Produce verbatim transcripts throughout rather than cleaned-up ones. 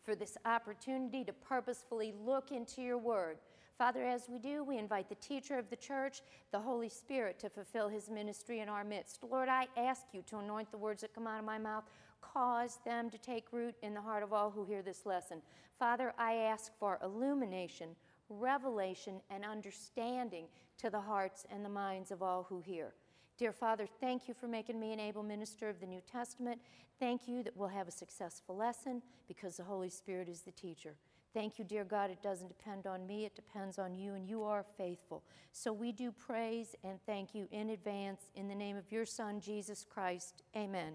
for this opportunity to purposefully look into your word. Father, as we do, we invite the teacher of the church, the Holy Spirit, to fulfill his ministry in our midst. Lord, I ask you to anoint the words that come out of my mouth. Cause them to take root in the heart of all who hear this lesson. Father, I ask for illumination, revelation, and understanding to the hearts and the minds of all who hear. Dear Father, thank you for making me an able minister of the New Testament. Thank you that we'll have a successful lesson because the Holy Spirit is the teacher. Thank you, dear God, it doesn't depend on me, it depends on you, and you are faithful. So we do praise and thank you in advance in the name of your Son, Jesus Christ. Amen.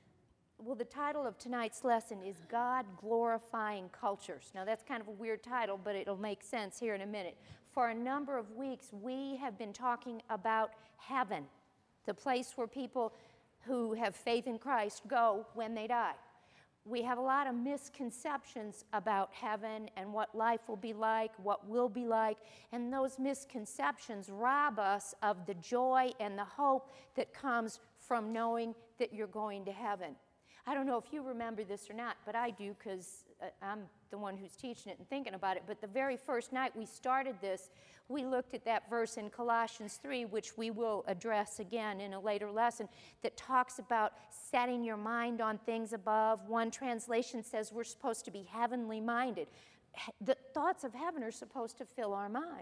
Well, the title of tonight's lesson is God Glorifying Cultures. Now, that's kind of a weird title, but it'll make sense here in a minute. For a number of weeks, we have been talking about heaven, the place where people who have faith in Christ go when they die. We have a lot of misconceptions about heaven and what life will be like, what will be like, and those misconceptions rob us of the joy and the hope that comes from knowing that you're going to heaven. I don't know if you remember this or not, but I do because uh, I'm the one who's teaching it and thinking about it. But the very first night we started this, we looked at that verse in Colossians three, which we will address again in a later lesson, that talks about setting your mind on things above. One translation says we're supposed to be heavenly minded. The thoughts of heaven are supposed to fill our mind.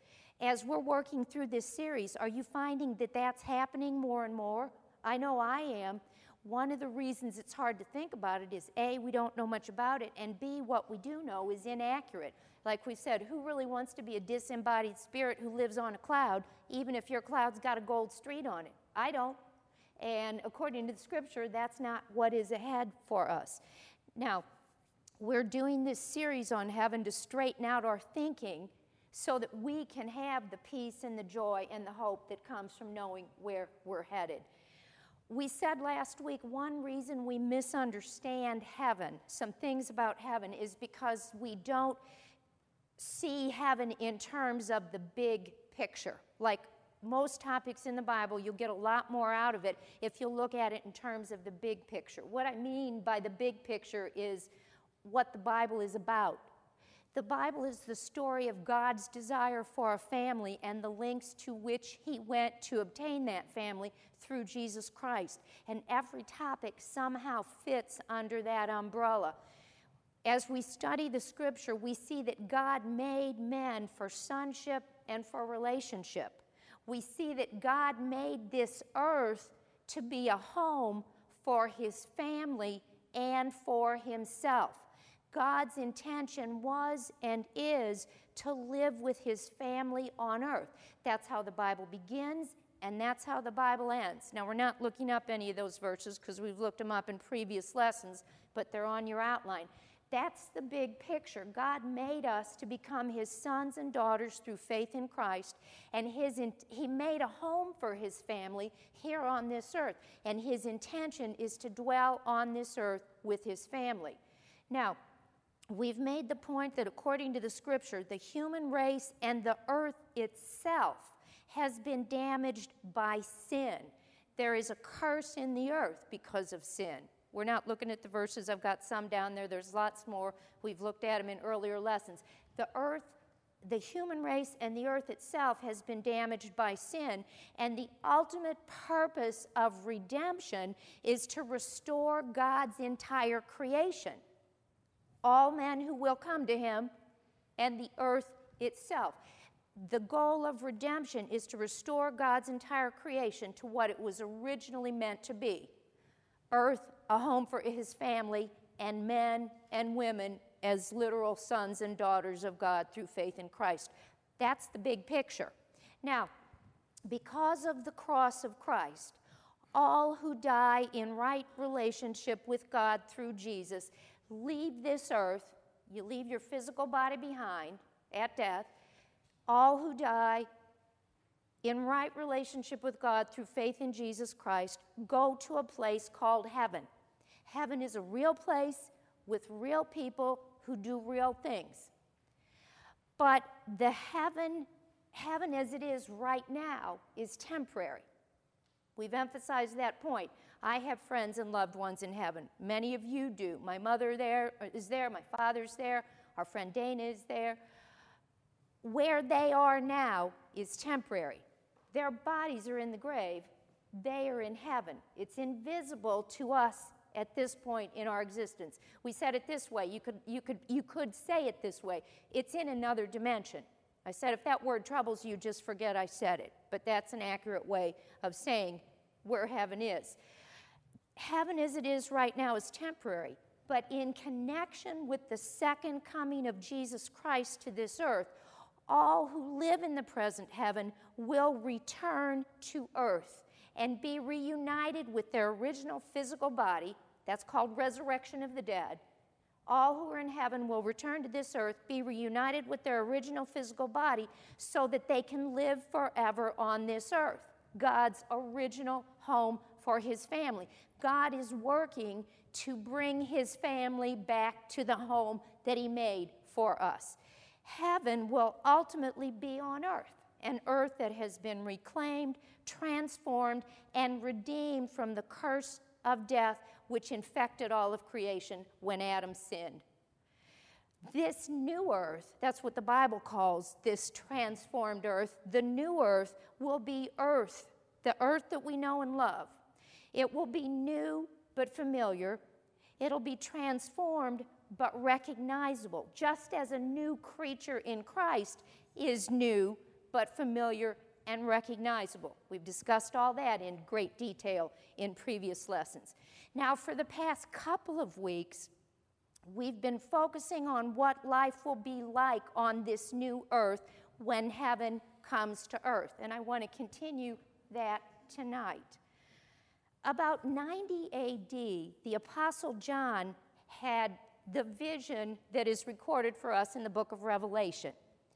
As we're working through this series, are you finding that that's happening more and more? I know I am. One of the reasons it's hard to think about it is A, we don't know much about it, and B, what we do know is inaccurate. Like we said, who really wants to be a disembodied spirit who lives on a cloud, even if your cloud's got a gold street on it? I don't. And according to the scripture, that's not what is ahead for us. Now, we're doing this series on heaven to straighten out our thinking so that we can have the peace and the joy and the hope that comes from knowing where we're headed. We said last week one reason we misunderstand heaven, some things about heaven, is because we don't see heaven in terms of the big picture. Like most topics in the Bible, you'll get a lot more out of it if you look at it in terms of the big picture. What I mean by the big picture is what the Bible is about. The Bible is the story of God's desire for a family and the lengths to which he went to obtain that family through Jesus Christ. And every topic somehow fits under that umbrella. As we study the scripture, we see that God made men for sonship and for relationship. We see that God made this earth to be a home for his family and for himself. God's intention was and is to live with his family on earth. That's how the Bible begins, and that's how the Bible ends. Now, we're not looking up any of those verses because we've looked them up in previous lessons, but they're on your outline. That's the big picture. God made us to become his sons and daughters through faith in Christ, and his in, he made a home for his family here on this earth, and his intention is to dwell on this earth with his family. Now, we've made the point that according to the scripture, the human race and the earth itself has been damaged by sin. There is a curse in the earth because of sin. We're not looking at the verses. I've got some down there. There's lots more. We've looked at them in earlier lessons. The earth, the human race and the earth itself has been damaged by sin, and the ultimate purpose of redemption is to restore God's entire creation. All men who will come to him, and the earth itself. The goal of redemption is to restore God's entire creation to what it was originally meant to be. Earth, a home for his family, and men and women as literal sons and daughters of God through faith in Christ. That's the big picture. Now, because of the cross of Christ, all who die in right relationship with God through Jesus leave this earth, you leave your physical body behind at death. All who die in right relationship with God through faith in Jesus Christ go to a place called heaven. Heaven is a real place with real people who do real things. But the heaven, heaven as it is right now is temporary. We've emphasized that point. I have friends and loved ones in heaven. Many of you do. My mother there is there. My father's there. Our friend Dana is there. Where they are now is temporary. Their bodies are in the grave. They are in heaven. It's invisible to us at this point in our existence. We said it this way. You could, you could, you could say it this way. It's in another dimension. I said if that word troubles you, just forget I said it. But that's an accurate way of saying where heaven is. Heaven as it is right now is temporary. But in connection with the second coming of Jesus Christ to this earth, all who live in the present heaven will return to earth and be reunited with their original physical body. That's called resurrection of the dead. All who are in heaven will return to this earth, be reunited with their original physical body so that they can live forever on this earth, God's original home for his family. God is working to bring his family back to the home that he made for us. Heaven will ultimately be on earth, an earth that has been reclaimed, transformed, and redeemed from the curse of death which infected all of creation when Adam sinned. This new earth, that's what the Bible calls this transformed earth, the new earth will be earth, the earth that we know and love. It will be new but familiar. It'll be transformed but recognizable, just as a new creature in Christ is new but familiar and recognizable. We've discussed all that in great detail in previous lessons. Now, for the past couple of weeks, we've been focusing on what life will be like on this new earth when heaven comes to earth, and I want to continue that tonight. About ninety A D, the Apostle John had the vision that is recorded for us in the book of Revelation.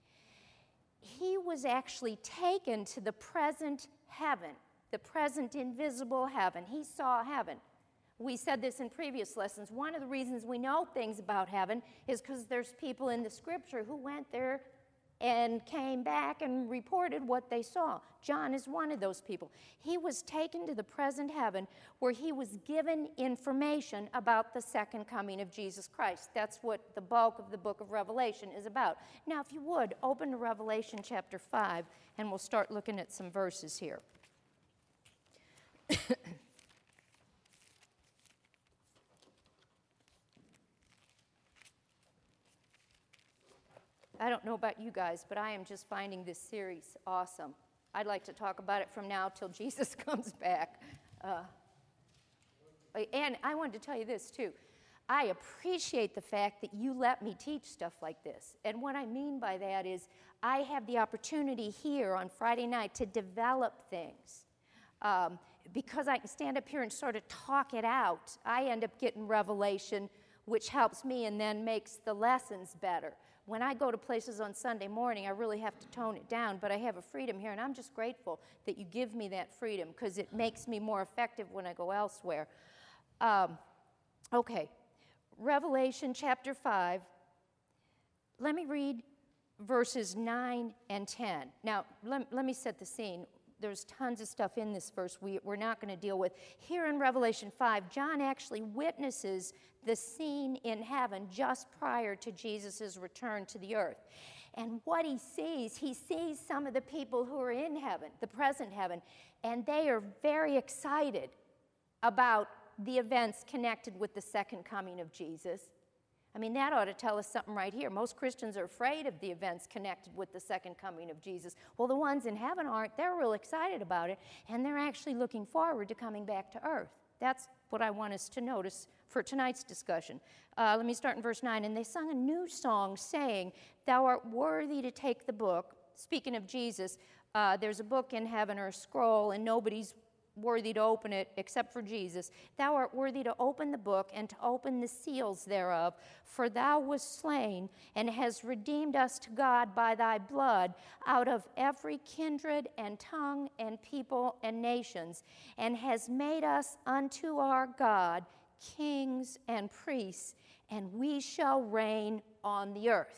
He was actually taken to the present heaven, the present invisible heaven. He saw heaven. We said this in previous lessons. One of the reasons we know things about heaven is because there's people in the scripture who went there and came back and reported what they saw. John is one of those people. He was taken to the present heaven where he was given information about the second coming of Jesus Christ. That's what the bulk of the book of Revelation is about. Now, if you would, open to Revelation chapter five, and we'll start looking at some verses here. I don't know about you guys, but I am just finding this series awesome. I'd like to talk about it from now till Jesus comes back. Uh, and I wanted to tell you this, too. I appreciate the fact that you let me teach stuff like this. And what I mean by that is I have the opportunity here on Friday night to develop things. Um, because I can stand up here and sort of talk it out, I end up getting revelation, which helps me and then makes the lessons better. When I go to places on Sunday morning, I really have to tone it down, but I have a freedom here, and I'm just grateful that you give me that freedom because it makes me more effective when I go elsewhere. Um, okay, Revelation chapter five. Let me read verses nine and ten. Now, let, let me set the scene. There's tons of stuff in this verse we, we're not going to deal with. Here in Revelation five, John actually witnesses the scene in heaven just prior to Jesus' return to the earth. And what he sees, he sees some of the people who are in heaven, the present heaven, and they are very excited about the events connected with the second coming of Jesus. I mean, that ought to tell us something right here. Most Christians are afraid of the events connected with the second coming of Jesus. Well, the ones in heaven aren't. They're real excited about it, and they're actually looking forward to coming back to earth. That's what I want us to notice for tonight's discussion. Uh, let me start in verse nine. And they sung a new song, saying, "Thou art worthy to take the book." Speaking of Jesus, uh, there's a book in heaven or a scroll, and nobody's worthy to open it except for Jesus. "Thou art worthy to open the book and to open the seals thereof, for thou wast slain and hast redeemed us to God by thy blood out of every kindred and tongue and people and nations, and has made us unto our God kings and priests, and we shall reign on the earth."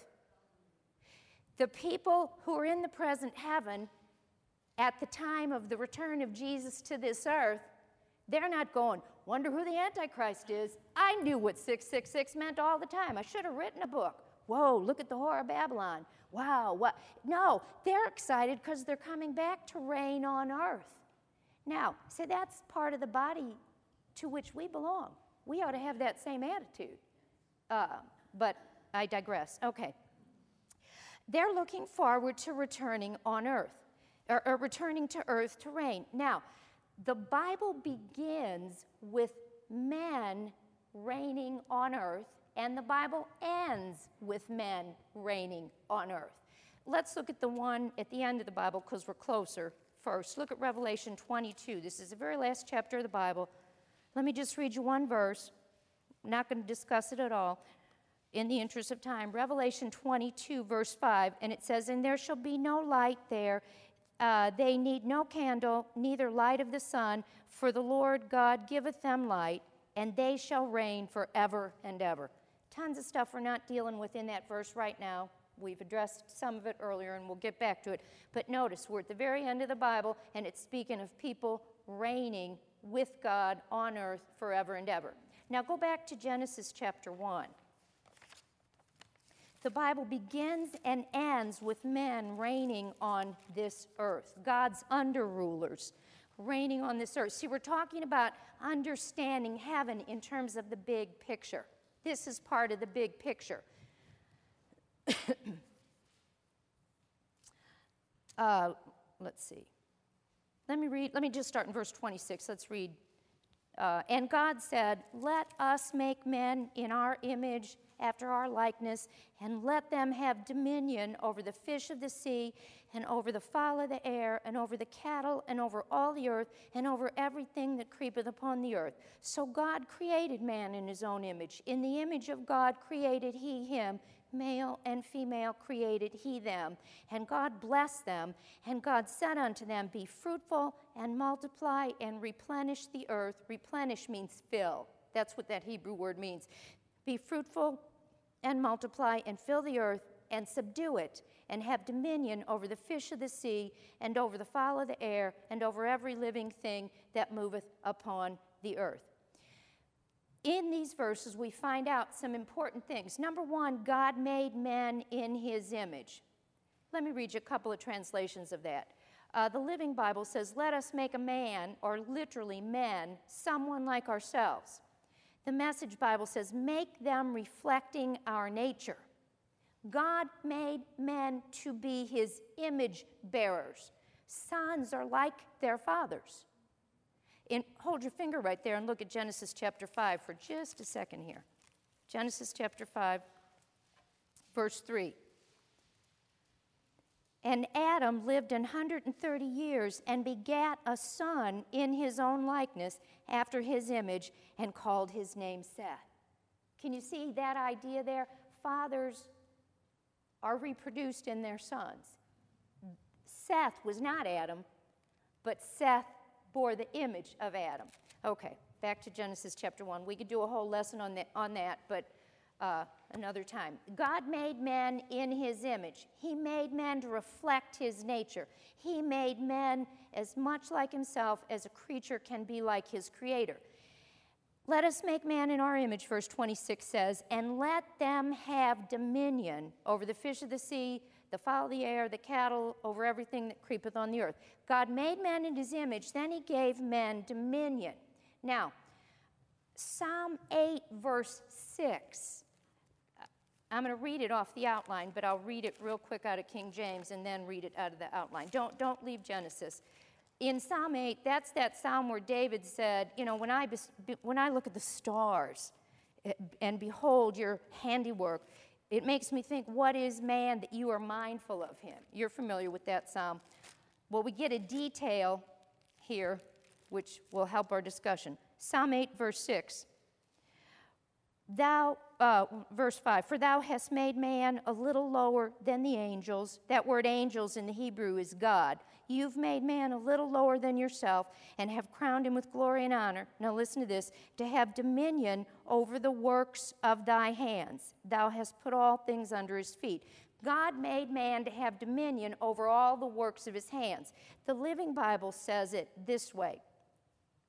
The people who are in the present heaven at the time of the return of Jesus to this earth, They're not going, wonder who the Antichrist is. I knew what six six six meant all the time. I should have written a book. Whoa, look at the Whore of Babylon. Wow, what? No, they're excited because they're coming back to reign on earth. Now, see, that's part of the body to which we belong. We ought to have that same attitude. Uh, but I digress. Okay. They're looking forward to returning on earth, or, or returning to earth to reign. Now, the Bible begins with men reigning on earth, and the Bible ends with men reigning on earth. Let's look at the one at the end of the Bible because we're closer first. Look at Revelation twenty-two. This is the very last chapter of the Bible. Let me just read you one verse. I'm not going to discuss it at all in the interest of time. Revelation twenty-two, verse five, and it says, "And there shall be no light there. Uh, they need no candle, neither light of the sun, for the Lord God giveth them light, and they shall reign forever and ever." Tons of stuff we're not dealing with in that verse right now. We've addressed some of it earlier, and we'll get back to it. But notice, we're at the very end of the Bible, and it's speaking of people reigning with God on earth forever and ever. Now go back to Genesis chapter one. The Bible begins and ends with men reigning on this earth, God's under-rulers reigning on this earth. See, we're talking about understanding heaven in terms of the big picture. This is part of the big picture. uh, let's see. Let me read. Let me just start in verse twenty-six. Let's read. Uh, and God said, "Let us make men in our image, after our likeness, and let them have dominion over the fish of the sea, and over the fowl of the air, and over the cattle, and over all the earth, and over everything that creepeth upon the earth." So God created man in his own image. In the image of God created he him. Male and female created he them. And God blessed them. And God said unto them, "Be fruitful, and multiply, and replenish the earth." Replenish means fill. That's what that Hebrew word means. "Be fruitful, and multiply, and fill the earth, and subdue it, and have dominion over the fish of the sea, and over the fowl of the air, and over every living thing that moveth upon the earth." In these verses, we find out some important things. Number one, God made men in his image. Let me read you a couple of translations of that. Uh, the Living Bible says, "Let us make a man," or literally men, "someone like ourselves." The Message Bible says, "Make them reflecting our nature." God made men to be his image bearers. Sons are like their fathers. And hold your finger right there and look at Genesis chapter five for just a second here. Genesis chapter five, verse three. "And Adam lived an hundred and thirty years, and begat a son in his own likeness, after his image, and called his name Seth." Can you see that idea there? Fathers are reproduced in their sons. Seth was not Adam, but Seth bore the image of Adam. Okay, back to Genesis chapter one. We could do a whole lesson on that, on that but uh, another time. God made man in his image. He made man to reflect his nature. He made man as much like himself as a creature can be like his creator. "Let us make man in our image," verse twenty-six says, "and let them have dominion over the fish of the sea, the fowl of the air, the cattle, over everything that creepeth on the earth." God made man in his image, then he gave men dominion. Now, Psalm eight, verse six. I'm going to read it off the outline, but I'll read it real quick out of King James and then read it out of the outline. Don't, don't leave Genesis. In Psalm eight, that's that psalm where David said, you know, when I, when I look at the stars and behold your handiwork, it makes me think, what is man that you are mindful of him? You're familiar with that psalm. Well, we get a detail here which will help our discussion. Psalm eight, verse six. Thou, uh, verse five, "For thou hast made man a little lower than the angels." That word angels in the Hebrew is God. "You've made man a little lower than yourself, and have crowned him with glory and honor." Now listen to this. "To have dominion over the works of thy hands. Thou hast put all things under his feet." God made man to have dominion over all the works of his hands. The Living Bible says it this way.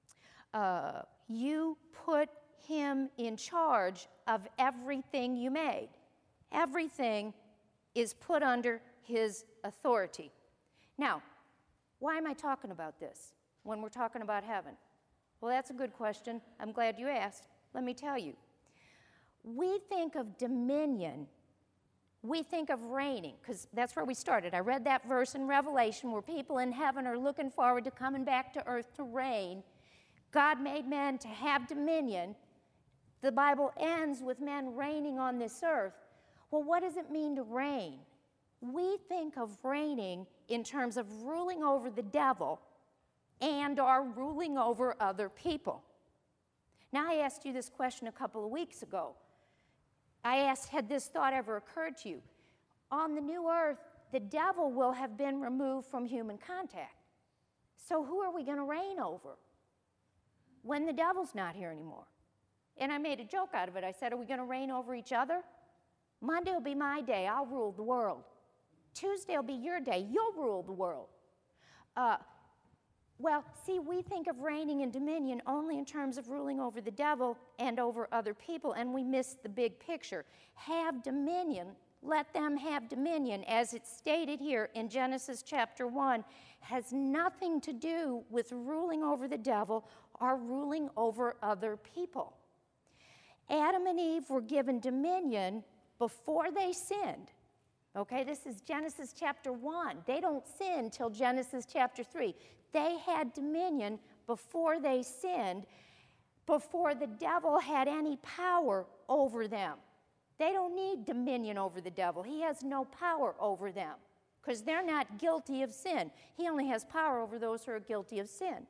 Uh, you put him in charge of everything you made. Everything is put under his authority. Now, why am I talking about this when we're talking about heaven? Well, that's a good question. I'm glad you asked. Let me tell you. We think of dominion, we think of reigning, because that's where we started. I read that verse in Revelation where people in heaven are looking forward to coming back to earth to reign. God made men to have dominion. The Bible ends with men reigning on this earth. Well, what does it mean to reign? We think of reigning in terms of ruling over the devil and are ruling over other people. Now, I asked you this question a couple of weeks ago. I asked, had this thought ever occurred to you? On the new earth, the devil will have been removed from human contact. So who are we going to reign over when the devil's not here anymore? And I made a joke out of it. I said, are we going to reign over each other? Monday will be my day. I'll rule the world. Tuesday will be your day. You'll rule the world. Uh, well, see, we think of reigning and dominion only in terms of ruling over the devil and over other people, and we miss the big picture. Have dominion. Let them have dominion, as it's stated here in Genesis chapter one, has nothing to do with ruling over the devil or ruling over other people. Adam and Eve were given dominion before they sinned. Okay, this is Genesis chapter one. They don't sin till Genesis chapter three. They had dominion before they sinned, before the devil had any power over them. They don't need dominion over the devil. He has no power over them because they're not guilty of sin. He only has power over those who are guilty of sin.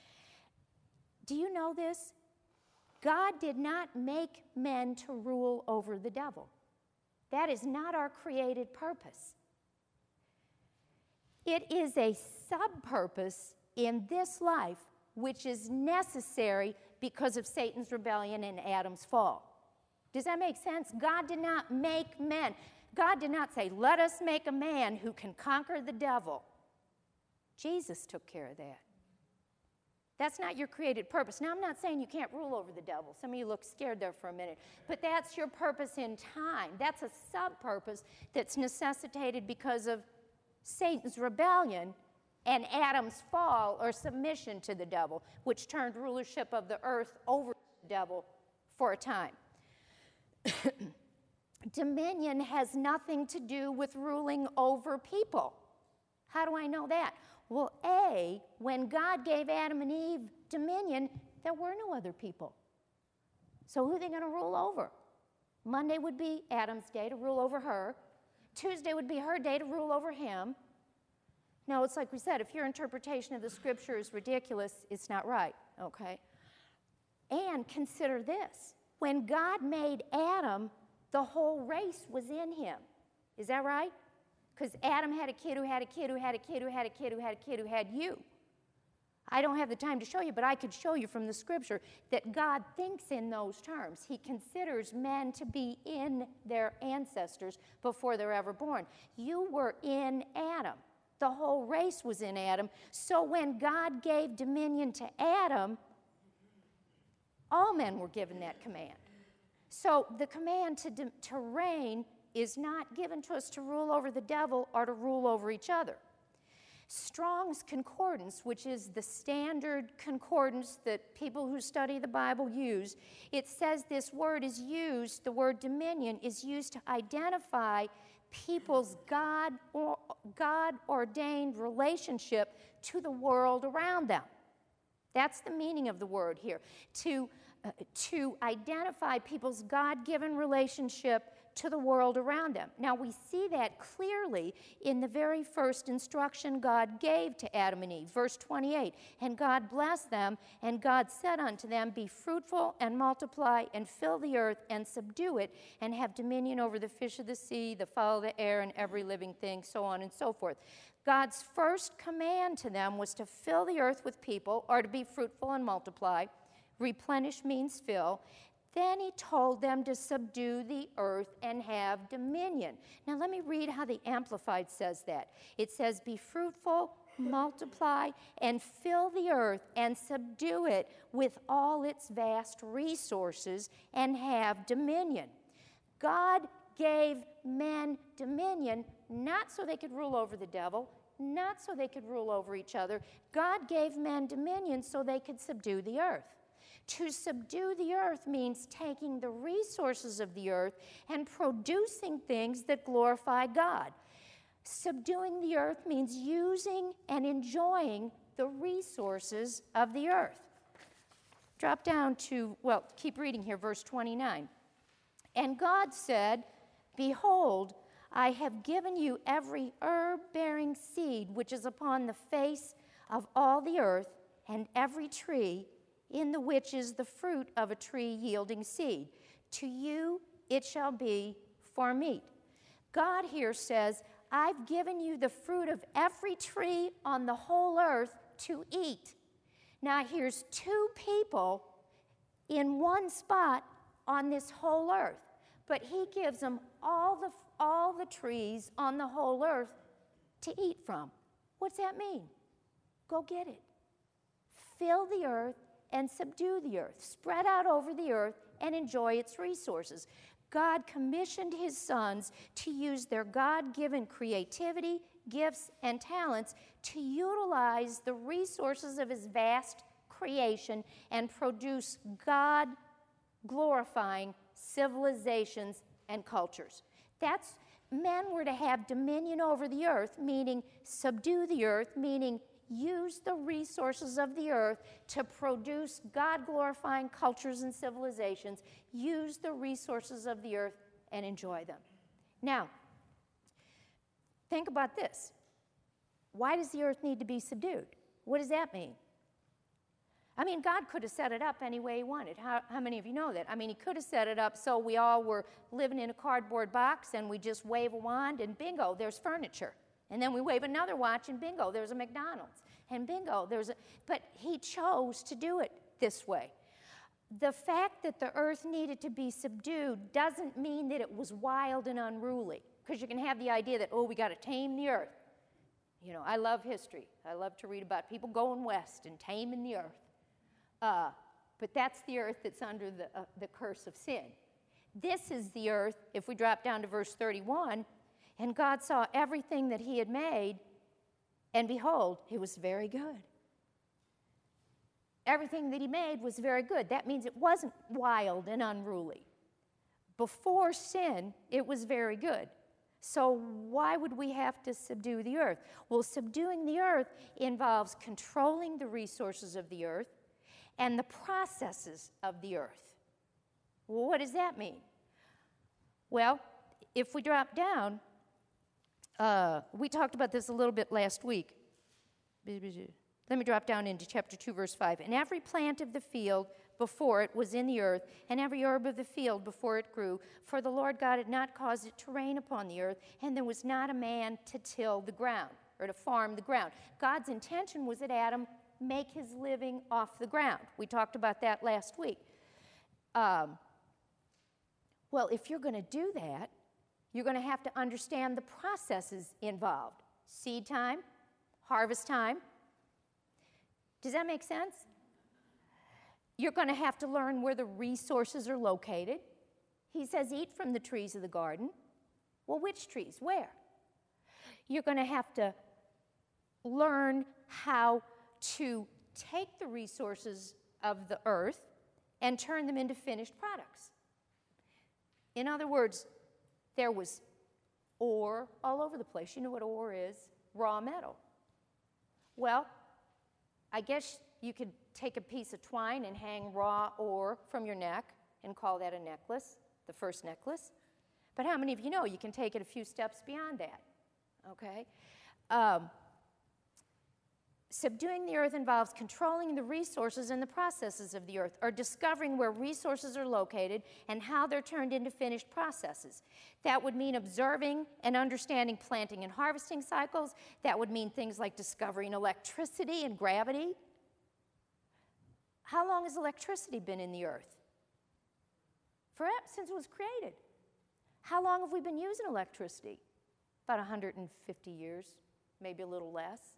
Do you know this? God did not make men to rule over the devil. That is not our created purpose. It is a sub-purpose in this life which is necessary because of Satan's rebellion and Adam's fall. Does that make sense? God did not make men. God did not say, let us make a man who can conquer the devil. Jesus took care of that. That's not your created purpose. Now, I'm not saying you can't rule over the devil. Some of you look scared there for a minute. But that's your purpose in time. That's a sub-purpose that's necessitated because of Satan's rebellion and Adam's fall or submission to the devil, which turned rulership of the earth over to the devil for a time. Dominion has nothing to do with ruling over people. How do I know that? Well, A, when God gave Adam and Eve dominion, there were no other people. So who are they going to rule over? Monday would be Adam's day to rule over her. Tuesday would be her day to rule over him. No, it's like we said, if your interpretation of the scripture is ridiculous, it's not right, okay? And consider this. When God made Adam, the whole race was in him. Is that right? Because Adam had a kid who had a kid who had a kid who had a kid who had a kid who had you. I don't have the time to show you, but I could show you from the scripture that God thinks in those terms. He considers men to be in their ancestors before they're ever born. You were in Adam. The whole race was in Adam. So when God gave dominion to Adam, all men were given that command. So the command to, to reign is not given to us to rule over the devil or to rule over each other. Strong's Concordance, which is the standard concordance that people who study the Bible use, it says this word is used, the word dominion, is used to identify people's God or God-ordained relationship to the world around them. That's the meaning of the word here, to, uh, to identify people's God-given relationship to the world around them. Now, we see that clearly in the very first instruction God gave to Adam and Eve, verse twenty-eight. And God blessed them, and God said unto them, be fruitful and multiply and fill the earth and subdue it and have dominion over the fish of the sea, the fowl of the air, and every living thing, so on and so forth. God's first command to them was to fill the earth with people, or to be fruitful and multiply. Replenish means fill. Then he told them to subdue the earth and have dominion. Now let me read how the Amplified says that. It says, be fruitful multiply, and fill the earth and subdue it with all its vast resources and have dominion. God gave men dominion not so they could rule over the devil, not so they could rule over each other. God gave men dominion so they could subdue the earth. To subdue the earth means taking the resources of the earth and producing things that glorify God. Subduing the earth means using and enjoying the resources of the earth. Drop down to, well, keep reading here, verse twenty-nine. And God said, Behold, I have given you every herb-bearing seed which is upon the face of all the earth, and every tree in the which is the fruit of a tree yielding seed. To you it shall be for meat. God here says, I've given you the fruit of every tree on the whole earth to eat. Now here's two people in one spot on this whole earth, but he gives them all the, all the trees on the whole earth to eat from. What's that mean? Go get it. Fill the earth and subdue the earth. Spread out over the earth and enjoy its resources. God commissioned his sons to use their God-given creativity, gifts, and talents to utilize the resources of his vast creation and produce God-glorifying civilizations and cultures. That's, men were to have dominion over the earth, meaning subdue the earth, meaning use the resources of the earth to produce God-glorifying cultures and civilizations. Use the resources of the earth and enjoy them. Now, think about this. Why does the earth need to be subdued? What does that mean? I mean, God could have set it up any way he wanted. How, how many of you know that? I mean, he could have set it up so we all were living in a cardboard box and we just wave a wand and bingo, there's furniture. And then we wave another watch and bingo, there's a McDonald's. And bingo, there's a... But he chose to do it this way. The fact that the earth needed to be subdued doesn't mean that it was wild and unruly. Because you can have the idea that, oh, we got to tame the earth. You know, I love history. I love to read about people going west and taming the earth. Uh, but that's the earth that's under the, uh, the curse of sin. This is the earth, if we drop down to verse thirty-one, and God saw everything that he had made, and behold, it was very good. Everything that he made was very good. That means it wasn't wild and unruly. Before sin, it was very good. So why would we have to subdue the earth? Well, subduing the earth involves controlling the resources of the earth and the processes of the earth. Well, what does that mean? Well, if we drop down, uh, we talked about this a little bit last week. Let me drop down into chapter two, verse five. And every plant of the field before it was in the earth, and every herb of the field before it grew, for the Lord God had not caused it to rain upon the earth, and there was not a man to till the ground, or to farm the ground. God's intention was that Adam make his living off the ground. We talked about that last week. Um, well, if you're going to do that, you're going to have to understand the processes involved. Seed time, harvest time. Does that make sense? You're going to have to learn where the resources are located. He says, eat from the trees of the garden. Well, which trees? Where? You're going to have to learn how to take the resources of the earth and turn them into finished products. In other words, there was ore all over the place. You know what ore is? Raw metal. Well, I guess you could take a piece of twine and hang raw ore from your neck and call that a necklace, the first necklace. But how many of you know you can take it a few steps beyond that? Okay? Um, Subduing the earth involves controlling the resources and the processes of the earth, or discovering where resources are located and how they're turned into finished processes. That would mean observing and understanding planting and harvesting cycles. That would mean things like discovering electricity and gravity. How long has electricity been in the earth? Forever, since it was created. How long have we been using electricity? About one hundred fifty years, maybe a little less.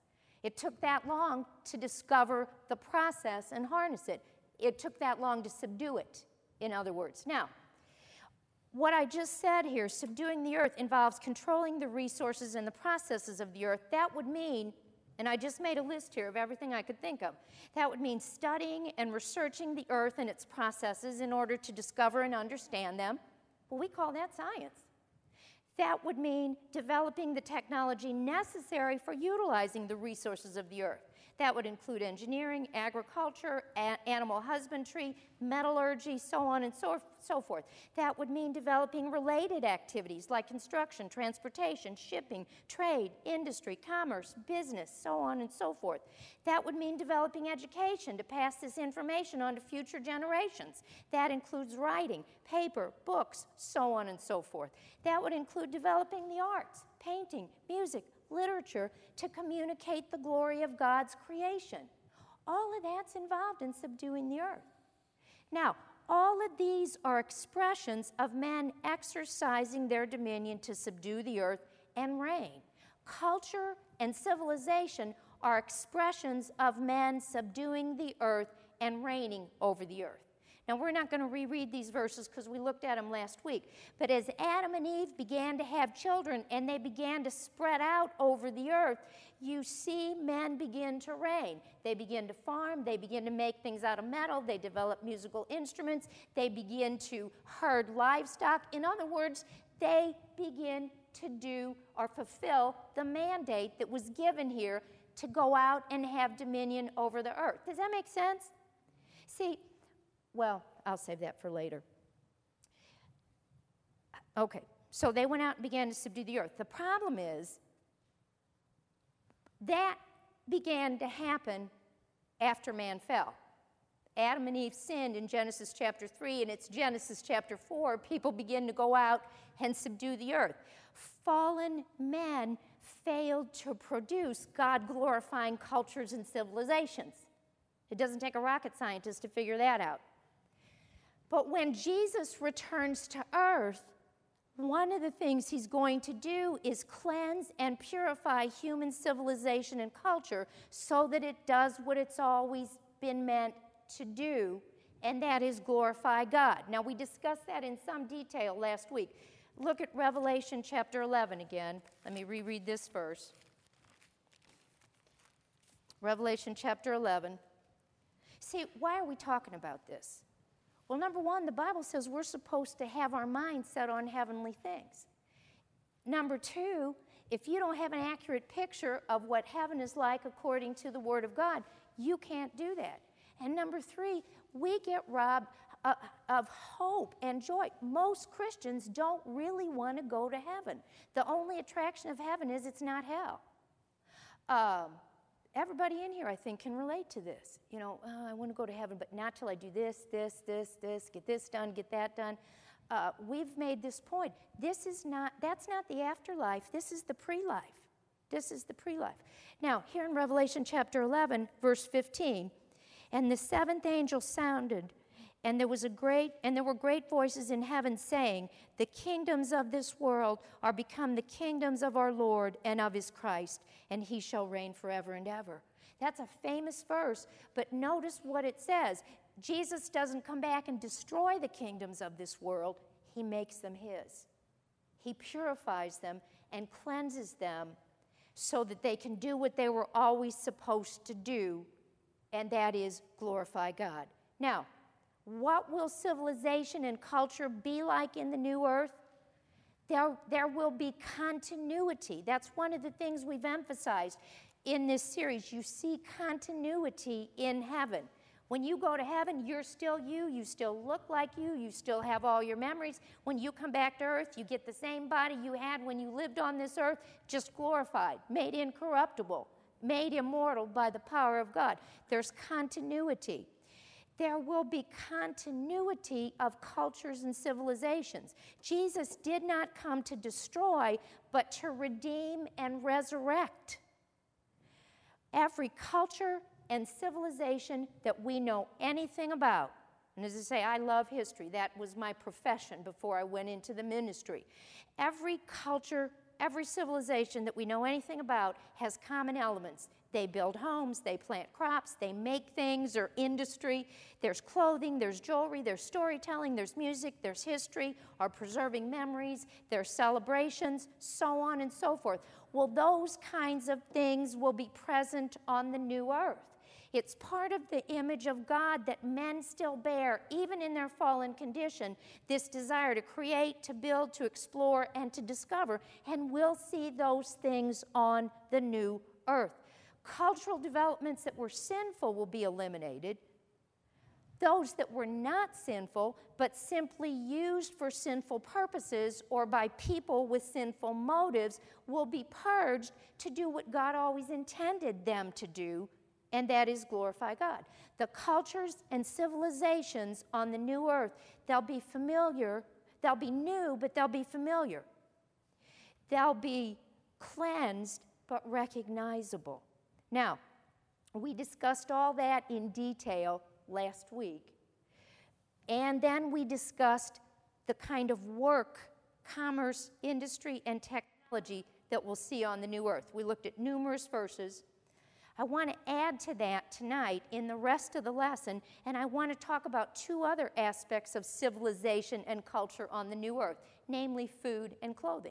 It took that long to discover the process and harness it. It took that long to subdue it, in other words. Now, what I just said here, subduing the earth, involves controlling the resources and the processes of the earth. That would mean, and I just made a list here of everything I could think of, that would mean studying and researching the earth and its processes in order to discover and understand them. Well, we call that science. That would mean developing the technology necessary for utilizing the resources of the earth. That would include engineering, agriculture, a- animal husbandry, metallurgy, so on and so, so forth. That would mean developing related activities like construction, transportation, shipping, trade, industry, commerce, business, so on and so forth. That would mean developing education to pass this information on to future generations. That includes writing, paper, books, so on and so forth. That would include developing the arts, painting, music, literature to communicate the glory of God's creation. All of that's involved in subduing the earth. Now, all of these are expressions of men exercising their dominion to subdue the earth and reign. Culture and civilization are expressions of men subduing the earth and reigning over the earth. Now, we're not going to reread these verses because we looked at them last week. But as Adam and Eve began to have children and they began to spread out over the earth, you see men begin to reign. They begin to farm. They begin to make things out of metal. They develop musical instruments. They begin to herd livestock. In other words, they begin to do or fulfill the mandate that was given here to go out and have dominion over the earth. Does that make sense? See, well, I'll save that for later. Okay, so they went out and began to subdue the earth. The problem is that began to happen after man fell. Adam and Eve sinned in Genesis chapter three, and it's Genesis chapter four. People begin to go out and subdue the earth. Fallen men failed to produce God-glorifying cultures and civilizations. It doesn't take a rocket scientist to figure that out. But when Jesus returns to earth, one of the things he's going to do is cleanse and purify human civilization and culture so that it does what it's always been meant to do, and that is glorify God. Now, we discussed that in some detail last week. Look at Revelation chapter eleven again. Let me reread this verse. Revelation chapter eleven. See, why are we talking about this? Well, number one, the Bible says we're supposed to have our minds set on heavenly things. Number two, if you don't have an accurate picture of what heaven is like according to the Word of God, you can't do that. And number three, we get robbed uh, of hope and joy. Most Christians don't really want to go to heaven. The only attraction of heaven is it's not hell. Um, Everybody in here, I think, can relate to this. You know, oh, I want to go to heaven, but not till I do this, this, this, this, get this done, get that done. Uh, we've made this point. This is not, that's not the afterlife. This is the pre-life. This is the pre-life. Now, here in Revelation chapter eleven, verse fifteen, and the seventh angel sounded, and there was a great, and there were great voices in heaven saying, the kingdoms of this world are become the kingdoms of our Lord and of his Christ, and he shall reign forever and ever. That's a famous verse, but notice what it says. Jesus doesn't come back and destroy the kingdoms of this world. He makes them his. He purifies them and cleanses them so that they can do what they were always supposed to do, and that is glorify God. Now, what will civilization and culture be like in the new earth? There, there will be continuity. That's one of the things we've emphasized in this series. You see continuity in heaven. When you go to heaven, you're still you. You still look like you. You still have all your memories. When you come back to earth, you get the same body you had when you lived on this earth, just glorified, made incorruptible, made immortal by the power of God. There's continuity. There will be continuity of cultures and civilizations. Jesus did not come to destroy, but to redeem and resurrect. Every culture and civilization that we know anything about, and as I say, I love history. That was my profession before I went into the ministry. Every culture, every civilization that we know anything about has common elements. They build homes, they plant crops, they make things or industry. There's clothing, there's jewelry, there's storytelling, there's music, there's history, or preserving memories, there's celebrations, so on and so forth. Well, those kinds of things will be present on the new earth. It's part of the image of God that men still bear, even in their fallen condition, this desire to create, to build, to explore, and to discover. And we'll see those things on the new earth. Cultural developments that were sinful will be eliminated. Those that were not sinful, but simply used for sinful purposes or by people with sinful motives, will be purged to do what God always intended them to do, and that is glorify God. The cultures and civilizations on the new earth, they'll be familiar, they'll be new, but they'll be familiar. They'll be cleansed, but recognizable. Now, we discussed all that in detail last week. And then we discussed the kind of work, commerce, industry, and technology that we'll see on the new earth. We looked at numerous verses. I want to add to that tonight in the rest of the lesson, and I want to talk about two other aspects of civilization and culture on the new earth, namely food and clothing.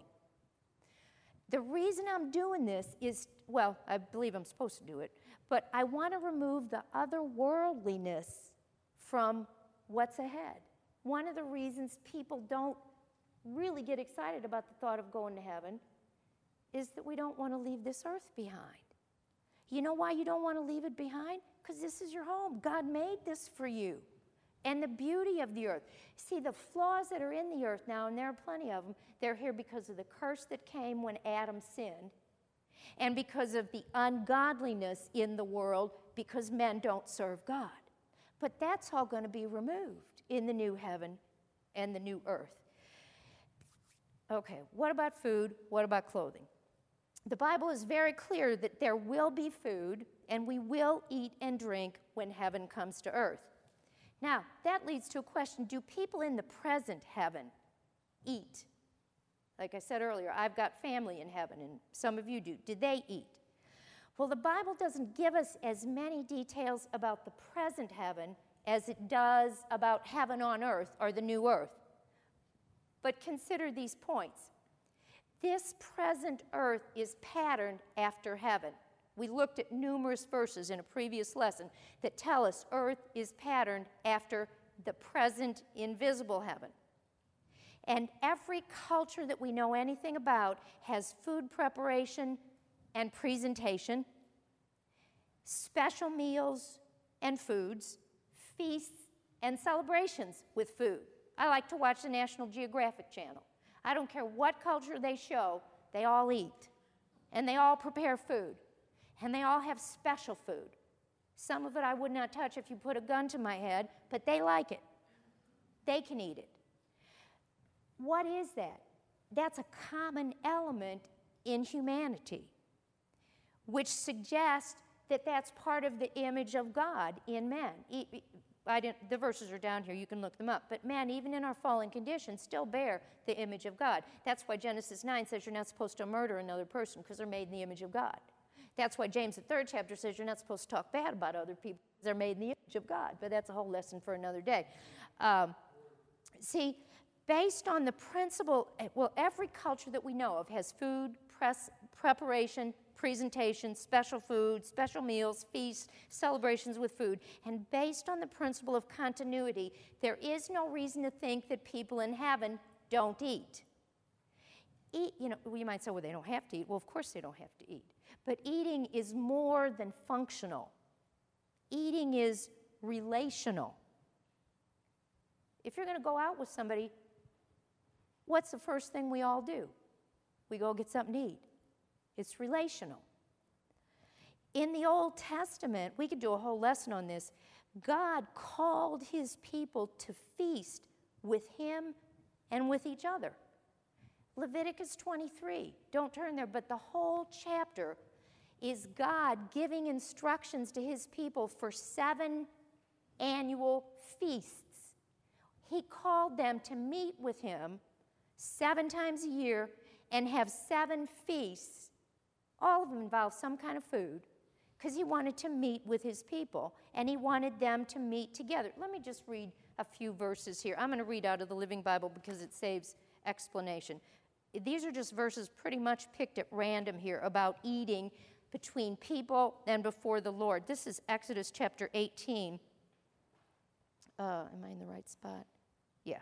The reason I'm doing this is, well, I believe I'm supposed to do it, but I want to remove the otherworldliness from what's ahead. One of the reasons people don't really get excited about the thought of going to heaven is that we don't want to leave this earth behind. You know why you don't want to leave it behind? Because this is your home. God made this for you. And the beauty of the earth. See, the flaws that are in the earth now, and there are plenty of them, they're here because of the curse that came when Adam sinned, and because of the ungodliness in the world because men don't serve God. But that's all going to be removed in the new heaven and the new earth. Okay, what about food? What about clothing? The Bible is very clear that there will be food, and we will eat and drink when heaven comes to earth. Now, that leads to a question: do people in the present heaven eat? Like I said earlier, I've got family in heaven, and some of you do. Did they eat? Well, the Bible doesn't give us as many details about the present heaven as it does about heaven on earth or the new earth. But consider these points. This present earth is patterned after heaven. We looked at numerous verses in a previous lesson that tell us earth is patterned after the present invisible heaven. And every culture that we know anything about has food preparation and presentation, special meals and foods, feasts and celebrations with food. I like to watch the National Geographic Channel. I don't care what culture they show, they all eat. And they all prepare food. And they all have special food. Some of it I would not touch if you put a gun to my head, but they like it. They can eat it. What is that? That's a common element in humanity, which suggests that that's part of the image of God in men. I didn't, the verses are down here, you can look them up. But men, even in our fallen condition, still bear the image of God. That's why Genesis nine says you're not supposed to murder another person because they're made in the image of God. That's why James, the third chapter, says you're not supposed to talk bad about other people because they're made in the image of God. But that's a whole lesson for another day. Um, see, based on the principle, well, every culture that we know of has food, press, preparation, presentation, special food, special meals, feasts, celebrations with food. And based on the principle of continuity, there is no reason to think that people in heaven don't eat. Eat, you know, you might say, well, they don't have to eat. Well, of course they don't have to eat. But eating is more than functional. Eating is relational. If you're going to go out with somebody, what's the first thing we all do? We go get something to eat. It's relational. In the Old Testament, we could do a whole lesson on this, God called his people to feast with him and with each other. Leviticus twenty-three, don't turn there, but the whole chapter is God giving instructions to his people for seven annual feasts. He called them to meet with him seven times a year and have seven feasts. All of them involve some kind of food because he wanted to meet with his people, and he wanted them to meet together. Let me just read a few verses here. I'm going to read out of the Living Bible because it saves explanation. These are just verses pretty much picked at random here about eating between people and before the Lord. This is Exodus chapter eighteen. Uh, am I in the right spot? Yeah.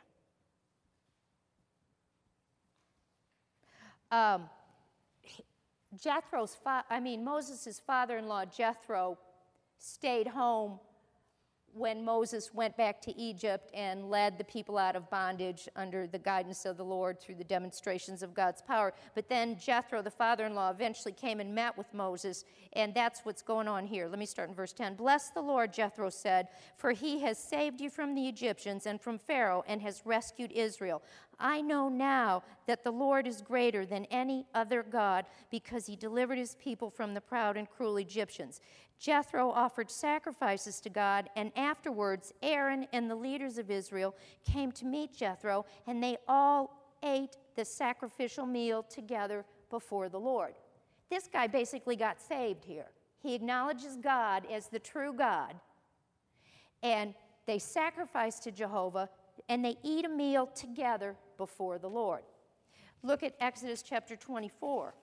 Um, Jethro's, fa- I mean, Moses' father-in-law, Jethro, stayed home when Moses went back to Egypt and led the people out of bondage under the guidance of the Lord through the demonstrations of God's power. But then Jethro, the father-in-law, eventually came and met with Moses, and that's what's going on here. Let me start in verse ten. "Bless the Lord," Jethro said, "for he has saved you from the Egyptians and from Pharaoh and has rescued Israel. I know now that the Lord is greater than any other God because he delivered his people from the proud and cruel Egyptians." Jethro offered sacrifices to God, and afterwards Aaron and the leaders of Israel came to meet Jethro, and they all ate the sacrificial meal together before the Lord. This guy basically got saved here. He acknowledges God as the true God, and they sacrifice to Jehovah, and they eat a meal together before the Lord. Look at Exodus chapter twenty-four.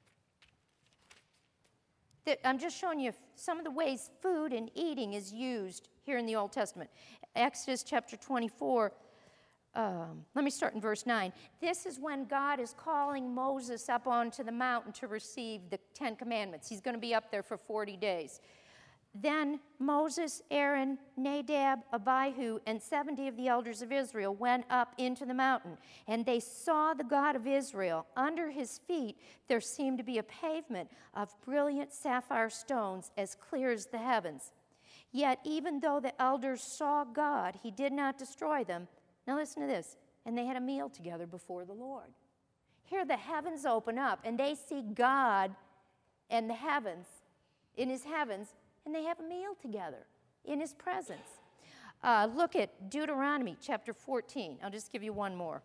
I'm just showing you some of the ways food and eating is used here in the Old Testament. Exodus chapter twenty-four, um, let me start in verse nine. This is when God is calling Moses up onto the mountain to receive the Ten Commandments. He's going to be up there for forty days. Then Moses, Aaron, Nadab, Abihu, and seventy of the elders of Israel went up into the mountain, and they saw the God of Israel. Under his feet there seemed to be a pavement of brilliant sapphire stones as clear as the heavens. Yet even though the elders saw God, he did not destroy them. Now listen to this. And they had a meal together before the Lord. Here the heavens open up, and they see God and the heavens, in his heavens, and they have a meal together in his presence. Uh, look at Deuteronomy chapter fourteen. I'll just give you one more.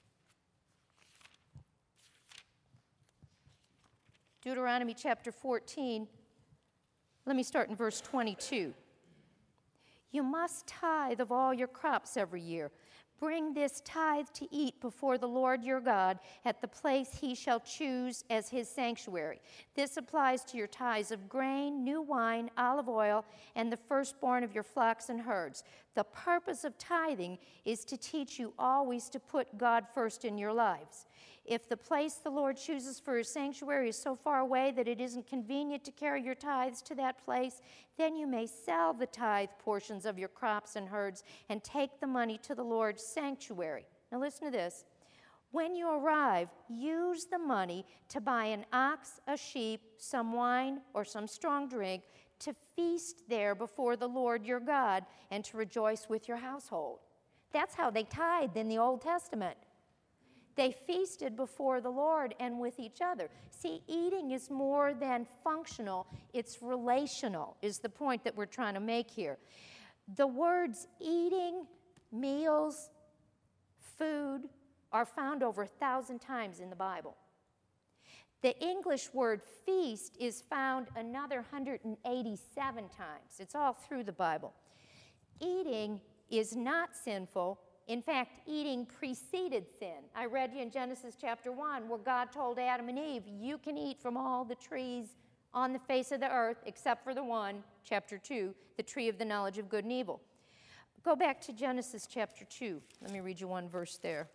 Deuteronomy chapter fourteen. Let me start in verse twenty-two. "You must tithe of all your crops every year. Bring this tithe to eat before the Lord your God at the place he shall choose as his sanctuary. This applies to your tithes of grain, new wine, olive oil, and the firstborn of your flocks and herds. The purpose of tithing is to teach you always to put God first in your lives. If the place the Lord chooses for his sanctuary is so far away that it isn't convenient to carry your tithes to that place, then you may sell the tithe portions of your crops and herds and take the money to the Lord's sanctuary." Now listen to this. "When you arrive, use the money to buy an ox, a sheep, some wine, or some strong drink, to feast there before the Lord your God and to rejoice with your household." That's how they tithed in the Old Testament. They feasted before the Lord and with each other. See, eating is more than functional, it's relational, is the point that we're trying to make here. The words eating, meals, food are found over a thousand times in the Bible. The English word feast is found another one hundred eighty-seven times. It's all through the Bible. Eating is not sinful. In fact, eating preceded sin. I read you in Genesis chapter one where God told Adam and Eve, you can eat from all the trees on the face of the earth except for the one, chapter two, the tree of the knowledge of good and evil. Go back to Genesis chapter two. Let me read you one verse there.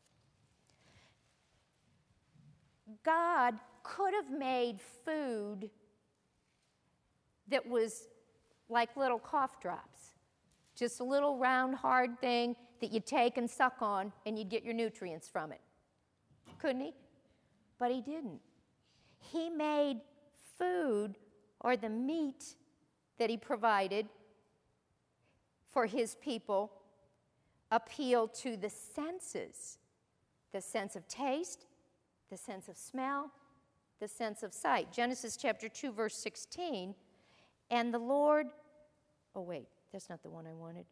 God could have made food that was like little cough drops. Just a little round, hard thing that you take and suck on, and you'd get your nutrients from it. Couldn't he? But he didn't. He made food, or the meat that he provided for his people, appeal to the senses. The sense of taste, the sense of smell, the sense of sight. Genesis chapter two, verse sixteen, and the Lord, oh wait, that's not the one I wanted.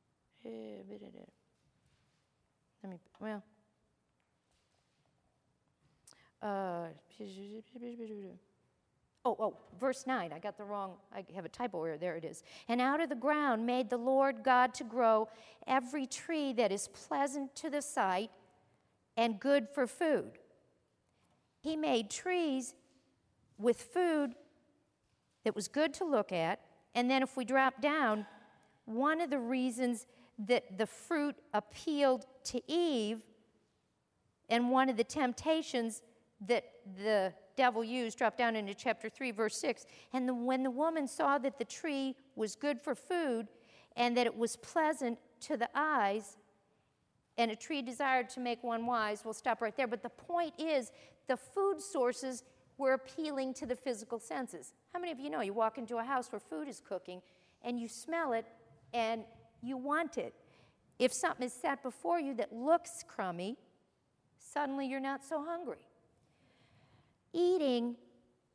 Let me, well. Uh, Oh, oh, verse nine. I got the wrong, I have a typo error. There it is. And out of the ground made the Lord God to grow every tree that is pleasant to the sight and good for food. He made trees with food that was good to look at. And then if we drop down, one of the reasons that the fruit appealed to Eve and one of the temptations that the devil used, drop down into chapter three, verse six. And the, when the woman saw that the tree was good for food and that it was pleasant to the eyes, and a tree desired to make one wise, we'll stop right there. But the point is, the food sources were appealing to the physical senses. How many of you know you walk into a house where food is cooking and you smell it and you want it? If something is set before you that looks crummy, suddenly you're not so hungry. Eating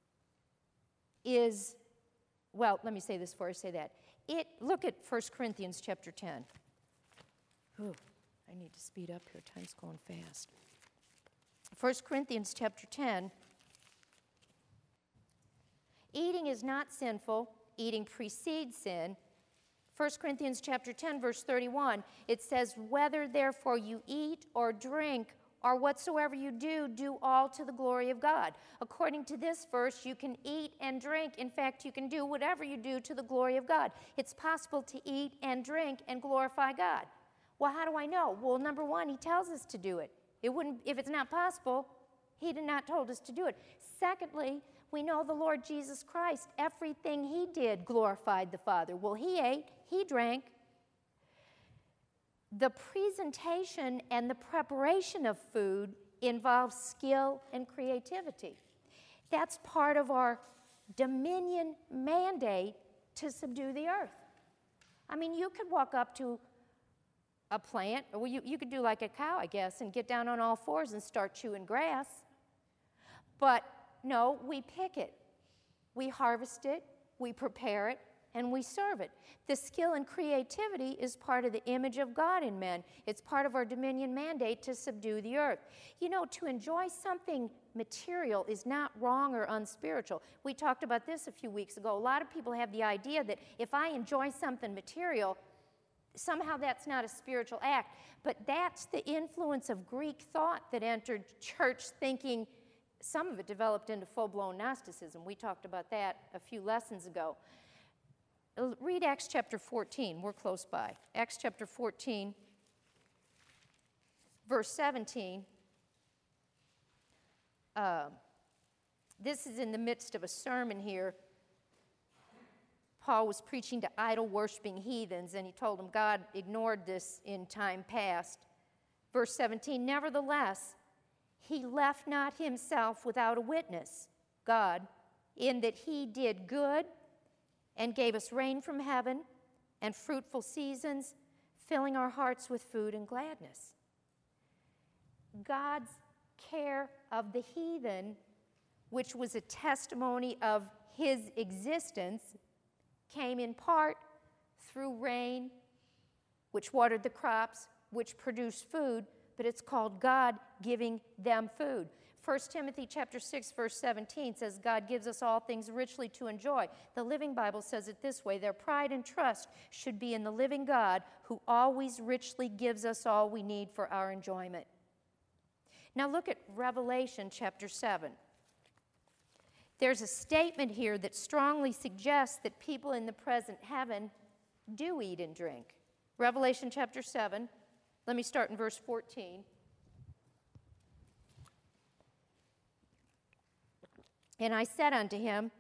is, well, let me say this before I say that. It, look at First Corinthians chapter ten. Ooh, I need to speed up here. Time's going fast. First Corinthians chapter ten. Eating is not sinful. Eating precedes sin. First Corinthians chapter ten, verse thirty-one, it says, whether therefore you eat or drink or whatsoever you do, do all to the glory of God. According to this verse, you can eat and drink. In fact, you can do whatever you do to the glory of God. It's possible to eat and drink and glorify God. Well, how do I know? Well, number one, he tells us to do it. It wouldn't, if it's not possible, he did not told us to do it. Secondly, we know the Lord Jesus Christ, everything he did glorified the Father. Well, he ate, he drank. The presentation and the preparation of food involves skill and creativity. That's part of our dominion mandate to subdue the earth. I mean, you could walk up to a plant, or you, you could do like a cow, I guess, and get down on all fours and start chewing grass. But no, we pick it, we harvest it, we prepare it, and we serve it. The skill and creativity is part of the image of God in men. It's part of our dominion mandate to subdue the earth. You know, to enjoy something material is not wrong or unspiritual. We talked about this a few weeks ago. A lot of people have the idea that if I enjoy something material, somehow that's not a spiritual act. But that's the influence of Greek thought that entered church thinking. Some of it developed into full-blown Gnosticism. We talked about that a few lessons ago. Read Acts chapter fourteen. We're close by. Acts chapter fourteen, verse seventeen. Uh, this is in the midst of a sermon here. Paul was preaching to idol-worshiping heathens, and he told them God ignored this in time past. Verse seventeen, nevertheless, he left not himself without a witness, God, in that he did good and gave us rain from heaven and fruitful seasons, filling our hearts with food and gladness. God's care of the heathen, which was a testimony of his existence, came in part through rain, which watered the crops, which produced food, but it's called God giving them food. First Timothy chapter six, verse seventeen says, God gives us all things richly to enjoy. The Living Bible says it this way, their pride and trust should be in the living God who always richly gives us all we need for our enjoyment. Now look at Revelation chapter seven. There's a statement here that strongly suggests that people in the present heaven do eat and drink. Revelation chapter seven, let me start in verse fourteen. And I said unto him,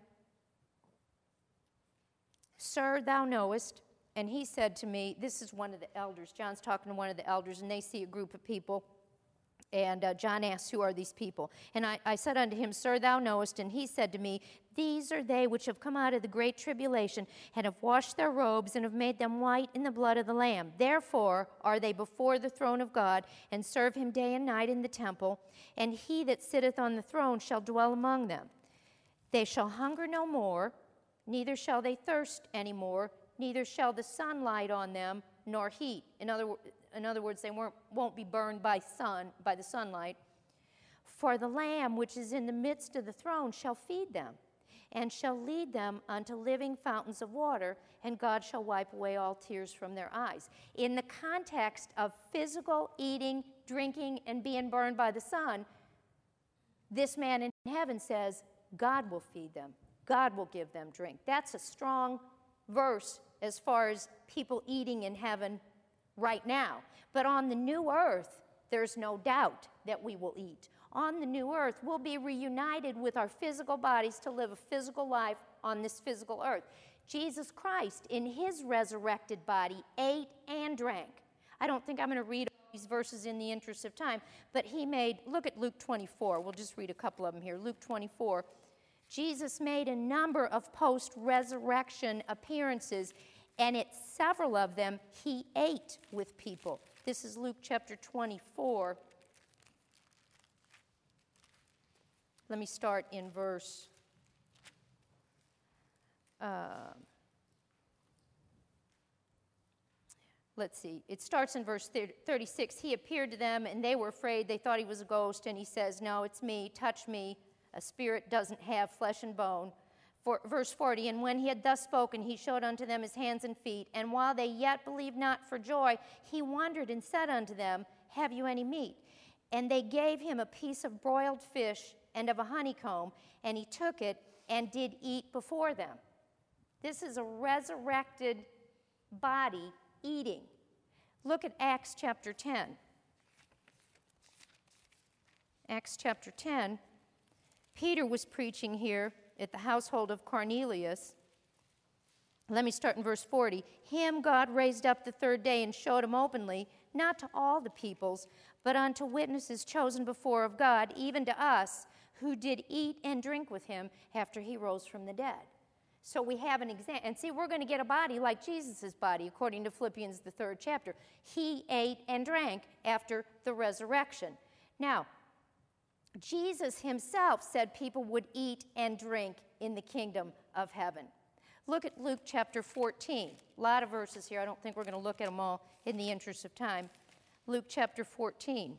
Sir, thou knowest. And he said to me, this is one of the elders. John's talking to one of the elders, and they see a group of people. And uh, John asks, who are these people? And I, I said unto him, Sir, thou knowest. And he said to me, these are they which have come out of the great tribulation, and have washed their robes, and have made them white in the blood of the Lamb. Therefore are they before the throne of God, and serve him day and night in the temple. And he that sitteth on the throne shall dwell among them. They shall hunger no more, neither shall they thirst any more, neither shall the sun light on them, nor heat. In other, in other words, they won't, won't be burned by sun, by the sunlight. For the Lamb which is in the midst of the throne shall feed them. and shall lead them unto living fountains of water, and God shall wipe away all tears from their eyes. In the context of physical eating, drinking, and being burned by the sun, this man in heaven says, God will feed them. God will give them drink. That's a strong verse as far as people eating in heaven right now. But on the new earth, there's no doubt that we will eat. On the new earth, we'll be reunited with our physical bodies to live a physical life on this physical earth. Jesus Christ, in his resurrected body, ate and drank. I don't think I'm going to read all these verses in the interest of time, but he made, look at Luke twenty-four. We'll just read a couple of them here. Luke twenty-four. Jesus made a number of post-resurrection appearances, and at several of them, he ate with people. This is Luke chapter twenty-four. Let me start in verse, uh, let's see, it starts in verse thirty-six. He appeared to them, and they were afraid. They thought he was a ghost, and he says, no, it's me, touch me. A spirit doesn't have flesh and bone. For, verse forty, and when he had thus spoken, he showed unto them his hands and feet. And while they yet believed not for joy, he wondered and said unto them, have you any meat? And they gave him a piece of broiled fish and of a honeycomb, and he took it and did eat before them. This is a resurrected body eating. Look at Acts chapter ten. Acts chapter ten. Peter was preaching here at the household of Cornelius. Let me start in verse forty. Him God raised up the third day and showed him openly, not to all the peoples, but unto witnesses chosen before of God, even to us, who did eat and drink with him after he rose from the dead. So we have an example. And see, we're going to get a body like Jesus' body, according to Philippians, the third chapter. He ate and drank after the resurrection. Now, Jesus himself said people would eat and drink in the kingdom of heaven. Look at Luke chapter fourteen. A lot of verses here. I don't think we're going to look at them all in the interest of time. Luke chapter fourteen.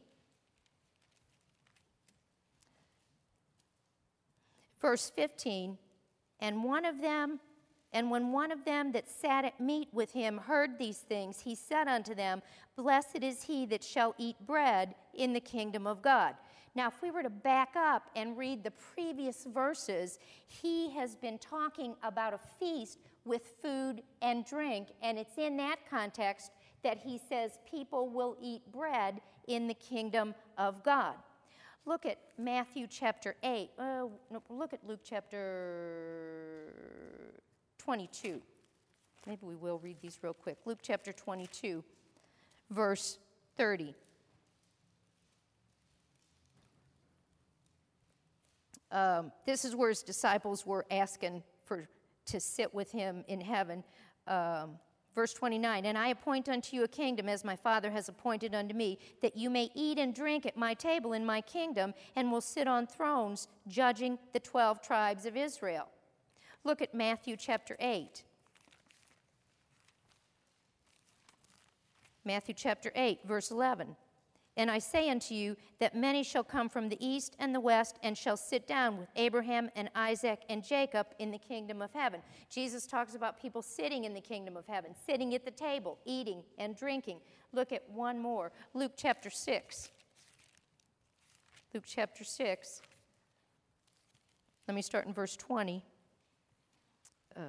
Verse fifteen, and one of them, and when one of them that sat at meat with him heard these things, he said unto them, blessed is he that shall eat bread in the kingdom of God. Now, if we were to back up and read the previous verses, he has been talking about a feast with food and drink, and it's in that context that he says people will eat bread in the kingdom of God. Look at Matthew chapter eight. Uh, no, look at Luke chapter twenty-two. Maybe we will read these real quick. Luke chapter twenty-two, verse thirty. Um, this is where his disciples were asking for to sit with him in heaven. Um, Verse twenty-nine, and I appoint unto you a kingdom as my Father has appointed unto me, that you may eat and drink at my table in my kingdom, and will sit on thrones judging the twelve tribes of Israel. Look at Matthew chapter eight. Matthew chapter eight, verse eleven. And I say unto you that many shall come from the east and the west and shall sit down with Abraham and Isaac and Jacob in the kingdom of heaven. Jesus talks about people sitting in the kingdom of heaven, sitting at the table, eating and drinking. Look at one more. Luke chapter six. Luke chapter six. Let me start in verse twenty. Uh,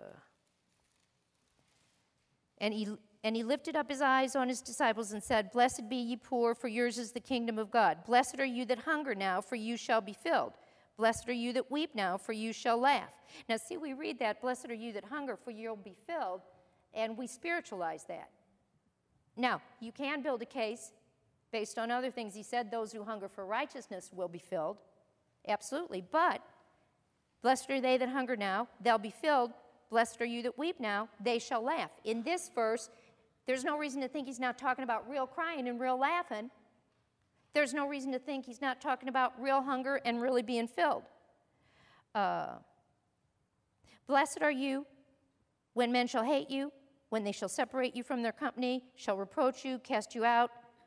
and he... And he lifted up his eyes on his disciples and said, blessed be ye poor, for yours is the kingdom of God. Blessed are you that hunger now, for you shall be filled. Blessed are you that weep now, for you shall laugh. Now see, we read that, blessed are you that hunger, for you'll be filled, and we spiritualize that. Now, you can build a case based on other things he said, those who hunger for righteousness will be filled. Absolutely. But blessed are they that hunger now, they'll be filled. Blessed are you that weep now, they shall laugh. In this verse, there's no reason to think he's not talking about real crying and real laughing. There's no reason to think he's not talking about real hunger and really being filled. Uh, Blessed are you when men shall hate you, when they shall separate you from their company, shall reproach you, cast you out,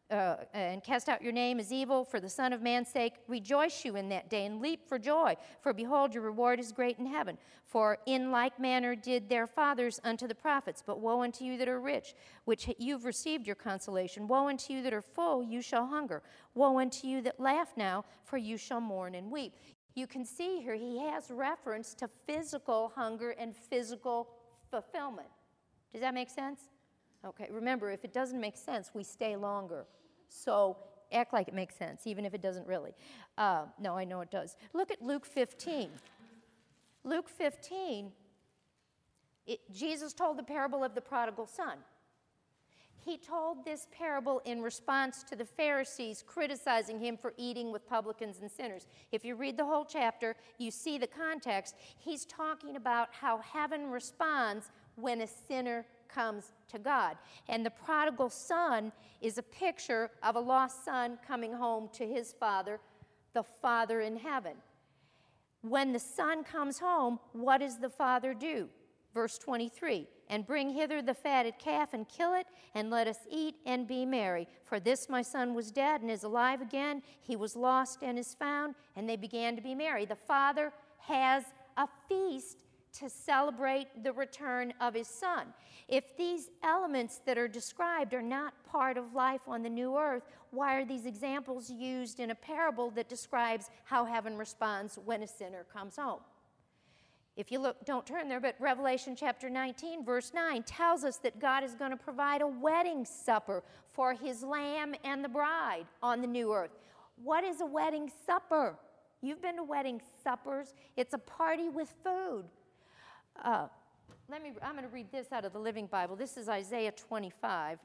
uh, and cast out your name as evil for the Son of Man's sake. Rejoice you in that day and leap for joy, for behold, your reward is great in heaven. For in like manner did their fathers unto the prophets. But woe unto you that are rich, which you've received your consolation. Woe unto you that are full, you shall hunger. Woe unto you that laugh now, for you shall mourn and weep. You can see here he has reference to physical hunger and physical fulfillment. Does that make sense? Okay, remember, if it doesn't make sense, we stay longer. So act like it makes sense, even if it doesn't really. Uh, no, I know it does. Look at Luke fifteen. Luke fifteen, it, Jesus told the parable of the prodigal son. He told this parable in response to the Pharisees criticizing him for eating with publicans and sinners. If you read the whole chapter, you see the context. He's talking about how heaven responds when a sinner comes to God. And the prodigal son is a picture of a lost son coming home to his father, the Father in heaven. When the son comes home, what does the father do? Verse twenty-three, and bring hither the fatted calf and kill it, and let us eat and be merry. For this my son was dead and is alive again. He was lost and is found, and they began to be merry. The father has a feast to celebrate the return of his son. If these elements that are described are not part of life on the new earth, why are these examples used in a parable that describes how heaven responds when a sinner comes home? If you look, don't turn there, but Revelation chapter nineteen, verse nine tells us that God is going to provide a wedding supper for his lamb and the bride on the new earth. What is a wedding supper? You've been to wedding suppers. It's a party with food. Uh, let me, I'm going to read this out of the Living Bible. This is Isaiah twenty-five.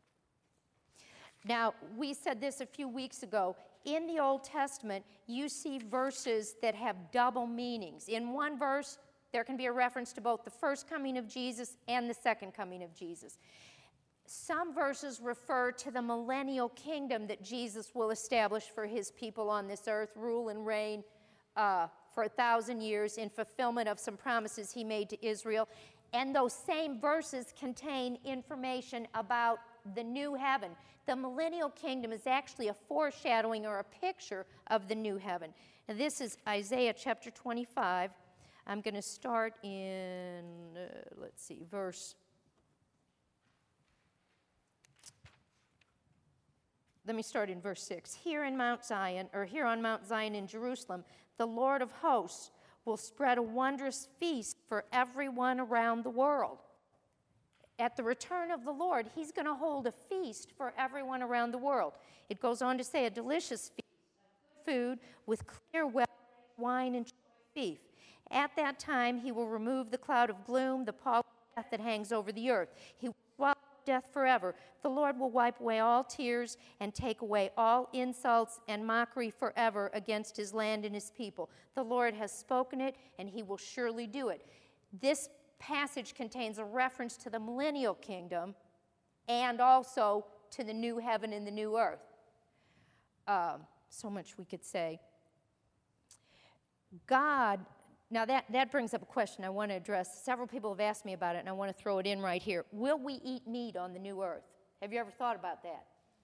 Now, we said this a few weeks ago. In the Old Testament, you see verses that have double meanings. In one verse, there can be a reference to both the first coming of Jesus and the second coming of Jesus. Some verses refer to the millennial kingdom that Jesus will establish for his people on this earth, rule and reign uh, for a thousand years in fulfillment of some promises he made to Israel. And those same verses contain information about the new heaven. The millennial kingdom is actually a foreshadowing or a picture of the new heaven. Now, this is Isaiah chapter twenty-five. I'm going to start in, uh, let's see, verse. Let me start in verse six. Here in Mount Zion, or here on Mount Zion in Jerusalem, the Lord of hosts will spread a wondrous feast for everyone around the world. At the return of the Lord, he's going to hold a feast for everyone around the world. It goes on to say, a delicious feast, food with clear well wine and beef. At that time, he will remove the cloud of gloom, the pall of death that hangs over the earth. He will swallow death forever. The Lord will wipe away all tears and take away all insults and mockery forever against his land and his people. The Lord has spoken it, and he will surely do it. This passage contains a reference to the millennial kingdom and also to the new heaven and the new earth. Uh, so much we could say. God, now that, that brings up a question I want to address. Several people have asked me about it, and I want to throw it in right here. Will we eat meat on the new earth? Have you ever thought about that?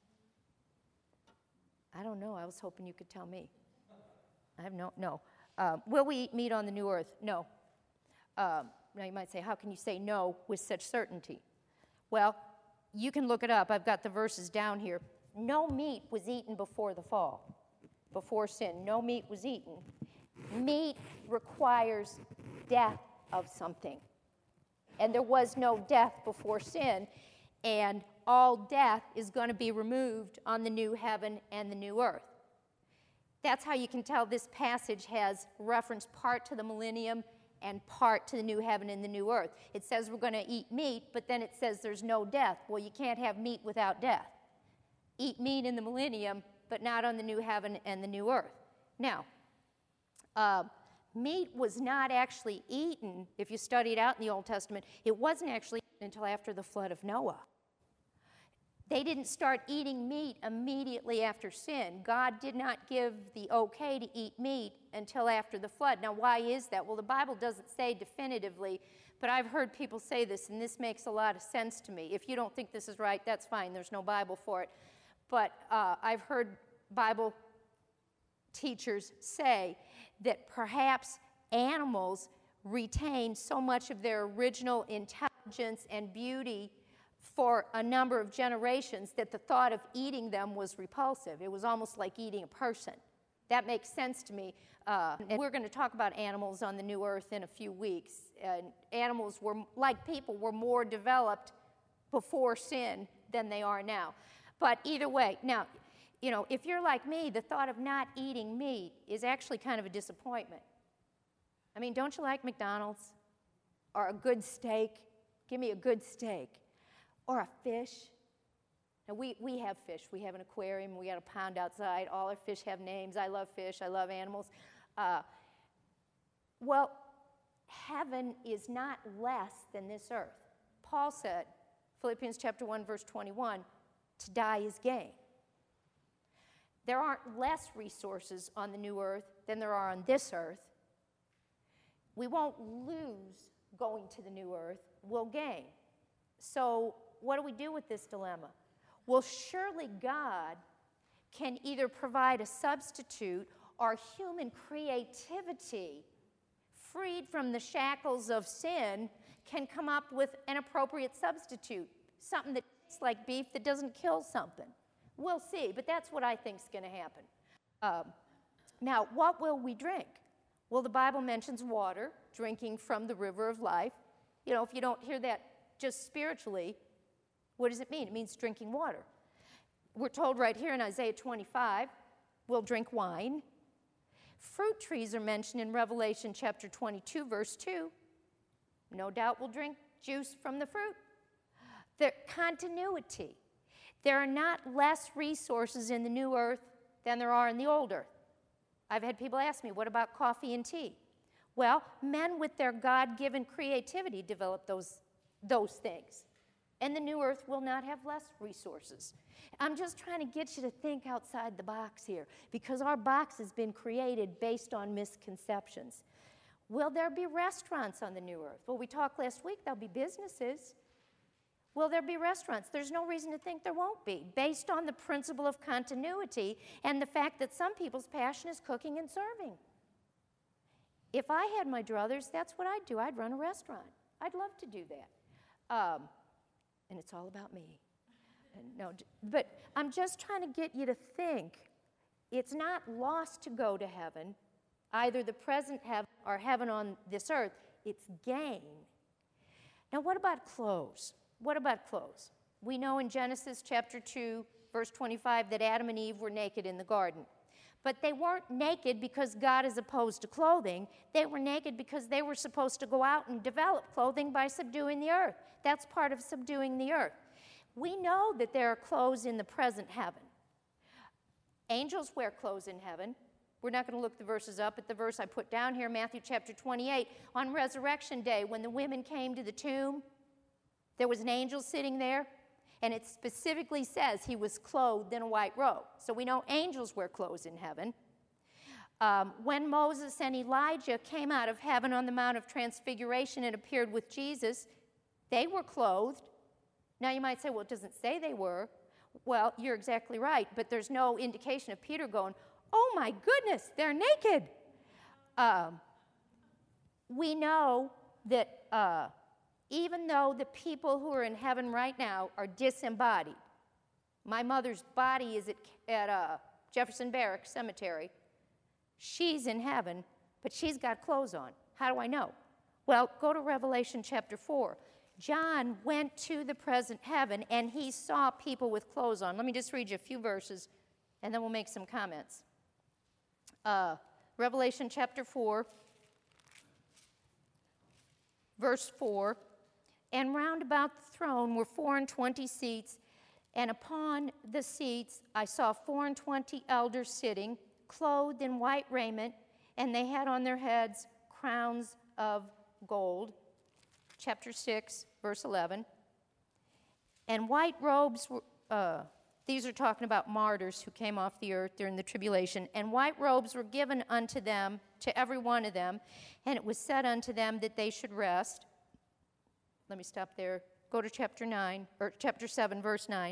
I don't know. I was hoping you could tell me. I have no, no. Uh, will we eat meat on the new earth? No. Um, Now, you might say, how can you say no with such certainty? Well, you can look it up. I've got the verses down here. No meat was eaten before the fall, before sin. No meat was eaten. Meat requires death of something. And there was no death before sin, and all death is going to be removed on the new heaven and the new earth. That's how you can tell this passage has reference part to the millennium and part to the new heaven and the new earth. It says we're going to eat meat, but then it says there's no death. Well, you can't have meat without death. Eat meat in the millennium, but not on the new heaven and the new earth. Now, uh, meat was not actually eaten, if you study it out in the Old Testament, it wasn't actually eaten until after the flood of Noah. They didn't start eating meat immediately after sin. God did not give the okay to eat meat until after the flood. Now, why is that? Well, the Bible doesn't say definitively, but I've heard people say this, and this makes a lot of sense to me. If you don't think this is right, that's fine. There's no Bible for it. but uh, I've heard Bible teachers say that perhaps animals retain so much of their original intelligence and beauty for a number of generations that the thought of eating them was repulsive. It was almost like eating a person. That makes sense to me. Uh, and we're going to talk about animals on the new earth in a few weeks. And animals were, like people, were more developed before sin than they are now. But either way, now, you know, if you're like me, the thought of not eating meat is actually kind of a disappointment. I mean, don't you like McDonald's? Or a good steak? Give me a good steak. Or a fish. Now, we, we have fish. We have an aquarium. We got a pond outside. All our fish have names. I love fish. I love animals. Uh, well, heaven is not less than this earth. Paul said, Philippians chapter one, verse twenty-one, to die is gain. There aren't less resources on the new earth than there are on this earth. We won't lose going to the new earth. We'll gain. So what do we do with this dilemma? Well, surely God can either provide a substitute or human creativity, freed from the shackles of sin, can come up with an appropriate substitute, something that tastes like beef that doesn't kill something. We'll see, but that's what I think is going to happen. Um, now, what will we drink? Well, the Bible mentions water, drinking from the river of life. You know, if you don't hear that just spiritually, what does it mean? It means drinking water. We're told right here in Isaiah twenty-five, we'll drink wine. Fruit trees are mentioned in Revelation chapter twenty-two, verse two. No doubt we'll drink juice from the fruit. The continuity. There are not less resources in the new earth than there are in the old earth. I've had people ask me, what about coffee and tea? Well, men with their God-given creativity develop those, those things. And the new earth will not have less resources. I'm just trying to get you to think outside the box here, because our box has been created based on misconceptions. Will there be restaurants on the new earth? Well, we talked last week, there'll be businesses. Will there be restaurants? There's no reason to think there won't be, based on the principle of continuity and the fact that some people's passion is cooking and serving. If I had my druthers, that's what I'd do. I'd run a restaurant. I'd love to do that. Um, and it's all about me. No, but I'm just trying to get you to think. It's not lost to go to heaven, either the present heaven or heaven on this earth. It's gain. Now, what about clothes? What about clothes? We know in Genesis chapter two, verse twenty-five, that Adam and Eve were naked in the garden. But they weren't naked because God is opposed to clothing. They were naked because they were supposed to go out and develop clothing by subduing the earth. That's part of subduing the earth. We know that there are clothes in the present heaven. Angels wear clothes in heaven. We're not going to look the verses up, but the verse I put down here, Matthew chapter twenty-eight, on Resurrection Day, when the women came to the tomb, there was an angel sitting there, and it specifically says he was clothed in a white robe. So we know angels wear clothes in heaven. Um, when Moses and Elijah came out of heaven on the Mount of Transfiguration and appeared with Jesus, they were clothed. Now you might say, well, it doesn't say they were. Well, you're exactly right, but there's no indication of Peter going, oh my goodness, they're naked. Um, we know that uh, even though the people who are in heaven right now are disembodied, my mother's body is at, at uh, Jefferson Barracks Cemetery. She's in heaven, but she's got clothes on. How do I know? Well, go to Revelation chapter four. John went to the present heaven, and he saw people with clothes on. Let me just read you a few verses, and then we'll make some comments. Uh, Revelation chapter four, verse four. And round about the throne were four and twenty seats, and upon the seats I saw four and twenty elders sitting, clothed in white raiment, and they had on their heads crowns of gold. Chapter six, verse eleven. And white robes were, uh, these are talking about martyrs who came off the earth during the tribulation. And white robes were given unto them, to every one of them, and it was said unto them that they should rest. Let me stop there. Go to chapter nine, or chapter seven, verse nine.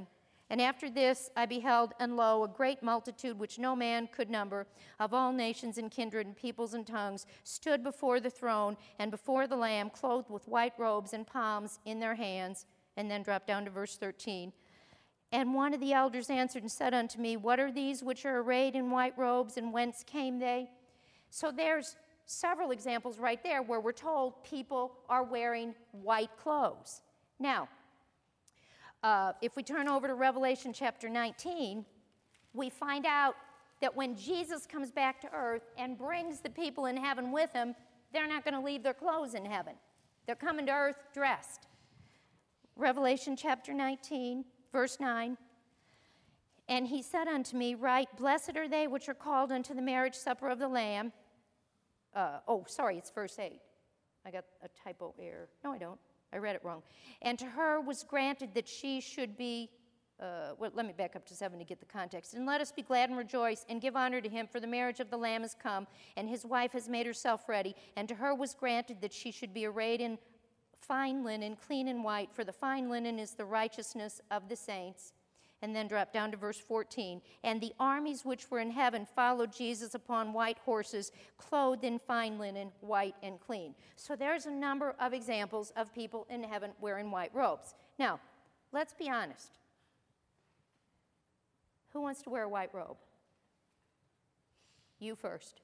And after this I beheld, and lo, a great multitude which no man could number, of all nations and kindred and peoples and tongues, stood before the throne and before the Lamb, clothed with white robes and palms in their hands. And then drop down to verse thirteen. And one of the elders answered and said unto me, What are these which are arrayed in white robes, and whence came they? So there's several examples right there where we're told people are wearing white clothes. Now, uh, if we turn over to Revelation chapter nineteen, we find out that when Jesus comes back to earth and brings the people in heaven with him, they're not going to leave their clothes in heaven. They're coming to earth dressed. Revelation chapter nineteen, verse nine. And he said unto me, Write, Blessed are they which are called unto the marriage supper of the Lamb. Uh, oh, sorry, it's verse eight. I got a typo error. No, I don't. I read it wrong. And to her was granted that she should be, uh, well, let me back up to seven to get the context. And let us be glad and rejoice and give honor to him, for the marriage of the Lamb is come, and his wife has made herself ready. And to her was granted that she should be arrayed in fine linen, clean and white, for the fine linen is the righteousness of the saints. And then drop down to verse fourteen. And the armies which were in heaven followed Jesus upon white horses, clothed in fine linen, white and clean. So there's a number of examples of people in heaven wearing white robes. Now, let's be honest. Who wants to wear a white robe? You first.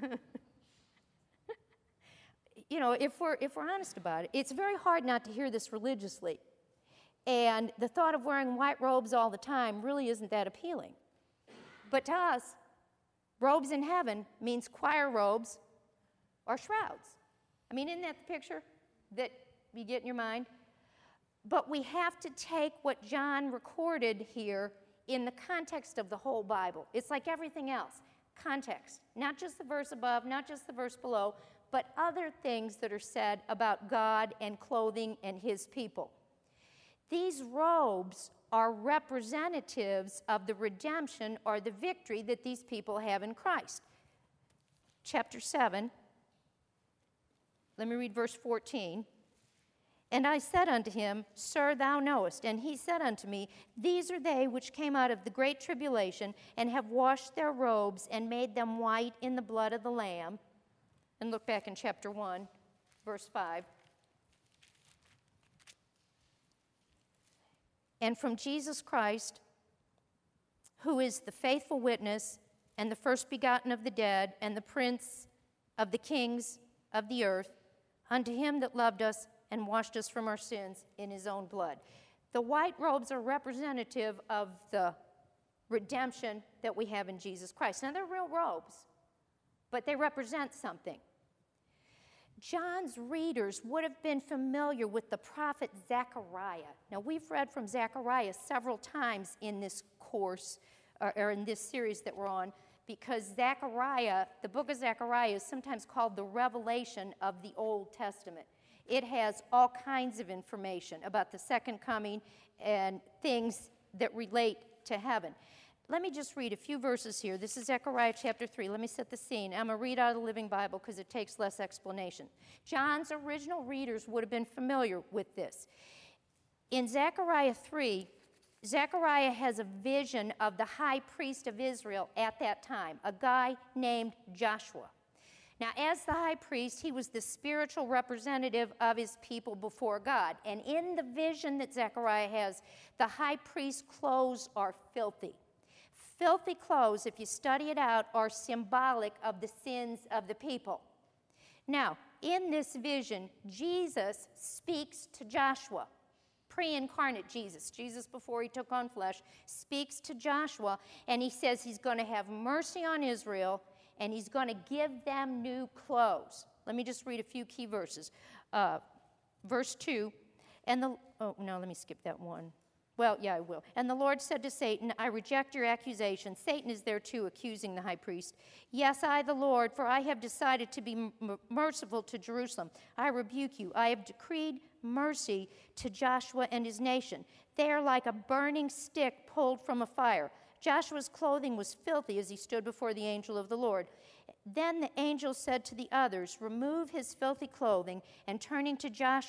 You know, if we're, if we're honest about it, it's very hard not to hear this religiously. And the thought of wearing white robes all the time really isn't that appealing. But to us, robes in heaven means choir robes or shrouds. I mean, isn't that the picture that you get in your mind? But we have to take what John recorded here in the context of the whole Bible. It's like everything else. Context. Not just the verse above, not just the verse below, but other things that are said about God and clothing and his people. These robes are representatives of the redemption or the victory that these people have in Christ. Chapter seven, let me read verse fourteen. And I said unto him, Sir, thou knowest. And he said unto me, These are they which came out of the great tribulation, and have washed their robes, and made them white in the blood of the Lamb. And look back in chapter one, verse five. And from Jesus Christ, who is the faithful witness, and the first begotten of the dead, and the prince of the kings of the earth, unto him that loved us and washed us from our sins in his own blood. The white robes are representative of the redemption that we have in Jesus Christ. Now, they're real robes, but they represent something. John's readers would have been familiar with the prophet Zechariah. Now, we've read from Zechariah several times in this course, or, or in this series that we're on, because Zechariah, the book of Zechariah, is sometimes called the revelation of the Old Testament. It has all kinds of information about the second coming and things that relate to heaven. Let me just read a few verses here. This is Zechariah chapter three. Let me set the scene. I'm going to read out of the Living Bible because it takes less explanation. John's original readers would have been familiar with this. In Zechariah three, Zechariah has a vision of the high priest of Israel at that time, a guy named Joshua. Now, as the high priest, he was the spiritual representative of his people before God. And in the vision that Zechariah has, the high priest's clothes are filthy. Filthy clothes, if you study it out, are symbolic of the sins of the people. Now, in this vision, Jesus speaks to Joshua. Pre-incarnate Jesus, Jesus before he took on flesh, speaks to Joshua, and he says he's going to have mercy on Israel, and he's going to give them new clothes. Let me just read a few key verses. Uh, verse two, and the, oh, no, let me skip that one. Well, yeah, I will. And the Lord said to Satan, I reject your accusation. Satan is there too, accusing the high priest. Yes, I, the Lord, for I have decided to be m- merciful to Jerusalem. I rebuke you. I have decreed mercy to Joshua and his nation. They are like a burning stick pulled from a fire. Joshua's clothing was filthy as he stood before the angel of the Lord. Then the angel said to the others, Remove his filthy clothing, and turning to Joshua,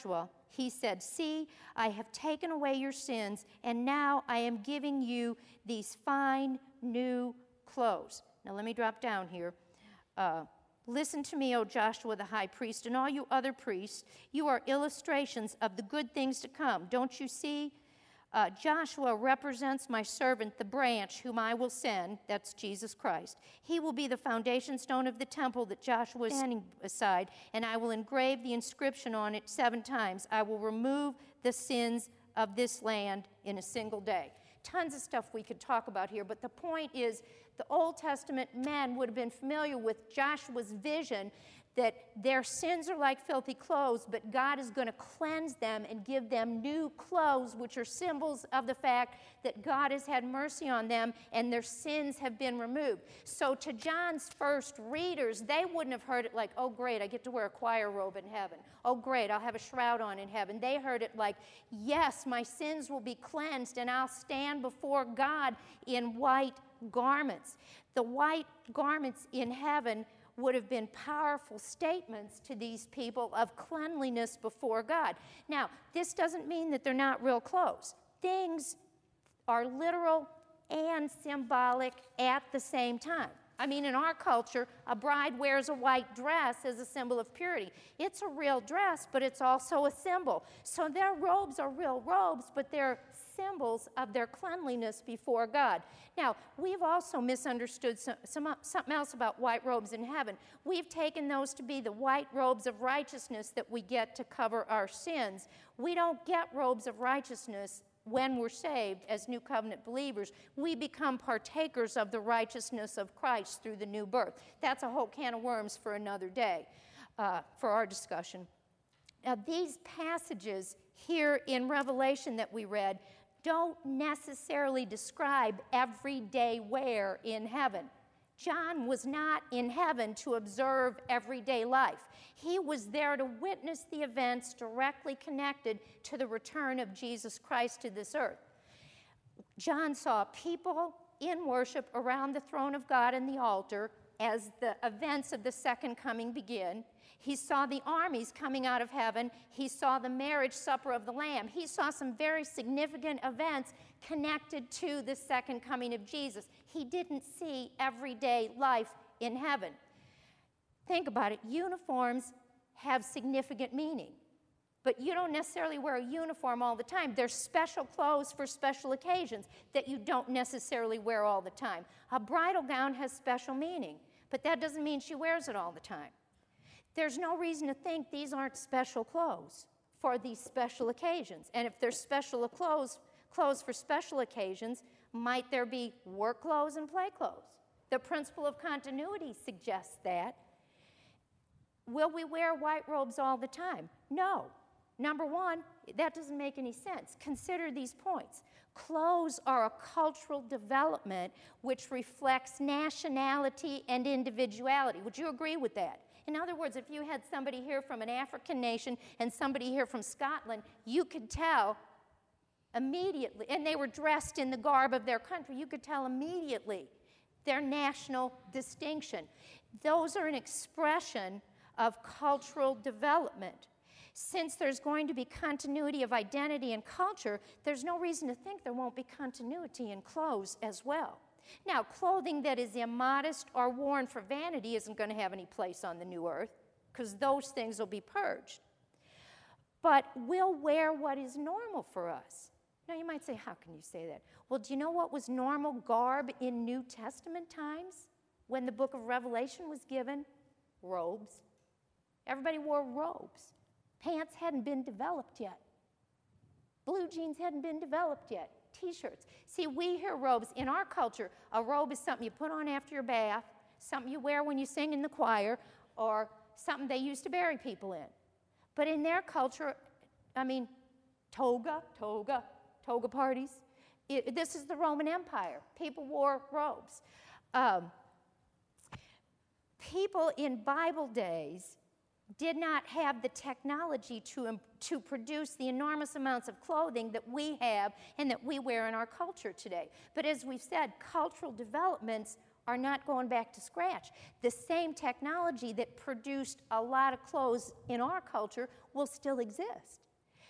He said, "See, I have taken away your sins, and now I am giving you these fine new clothes." Now let me drop down here. Uh, Listen to me, O Joshua the high priest, and all you other priests. You are illustrations of the good things to come. Don't you see? Uh, Joshua represents my servant, the branch, whom I will send. That's Jesus Christ. He will be the foundation stone of the temple that Joshua is standing beside, and I will engrave the inscription on it seven times. I will remove the sins of this land in a single day. Tons of stuff we could talk about here, but the point is the Old Testament men would have been familiar with Joshua's vision that their sins are like filthy clothes, but God is going to cleanse them and give them new clothes, which are symbols of the fact that God has had mercy on them and their sins have been removed. So to John's first readers, they wouldn't have heard it like, oh, great, I get to wear a choir robe in heaven. Oh, great, I'll have a shroud on in heaven. They heard it like, yes, my sins will be cleansed and I'll stand before God in white garments. The white garments in heaven would have been powerful statements to these people of cleanliness before God. Now, this doesn't mean that they're not real clothes. Things are literal and symbolic at the same time. I mean, in our culture, a bride wears a white dress as a symbol of purity. It's a real dress, but it's also a symbol. So their robes are real robes, but they're symbols of their cleanliness before God. Now, we've also misunderstood some, some, something else about white robes in heaven. We've taken those to be the white robes of righteousness that we get to cover our sins. We don't get robes of righteousness when we're saved as New Covenant believers. We become partakers of the righteousness of Christ through the new birth. That's a whole can of worms for another day, uh, for our discussion. Now, these passages here in Revelation that we read don't necessarily describe everyday wear in heaven. John was not in heaven to observe everyday life. He was there to witness the events directly connected to the return of Jesus Christ to this earth. John saw people in worship around the throne of God and the altar as the events of the second coming begin. He saw the armies coming out of heaven. He saw the marriage supper of the Lamb. He saw some very significant events connected to the second coming of Jesus. He didn't see everyday life in heaven. Think about it. Uniforms have significant meaning, but you don't necessarily wear a uniform all the time. There's special clothes for special occasions that you don't necessarily wear all the time. A bridal gown has special meaning, but that doesn't mean she wears it all the time. There's no reason to think these aren't special clothes for these special occasions. And if there's special clothes, clothes for special occasions, might there be work clothes and play clothes? The principle of continuity suggests that. Will we wear white robes all the time? No. Number one, that doesn't make any sense. Consider these points. Clothes are a cultural development which reflects nationality and individuality. Would you agree with that? In other words, if you had somebody here from an African nation and somebody here from Scotland, you could tell immediately, and they were dressed in the garb of their country, you could tell immediately their national distinction. Those are an expression of cultural development. Since there's going to be continuity of identity and culture, there's no reason to think there won't be continuity in clothes as well. Now, clothing that is immodest or worn for vanity isn't going to have any place on the new earth because those things will be purged. But we'll wear what is normal for us. Now, you might say, how can you say that? Well, do you know what was normal garb in New Testament times when the book of Revelation was given? Robes. Everybody wore robes. Pants hadn't been developed yet. Blue jeans hadn't been developed yet. T-shirts. See, we hear robes. In our culture, a robe is something you put on after your bath, something you wear when you sing in the choir, or something they used to bury people in. But in their culture, I mean, toga, toga, toga parties. It, this is the Roman Empire. People wore robes. Um, people in Bible days did not have the technology to, to produce the enormous amounts of clothing that we have and that we wear in our culture today. But as we've said, cultural developments are not going back to scratch. The same technology that produced a lot of clothes in our culture will still exist.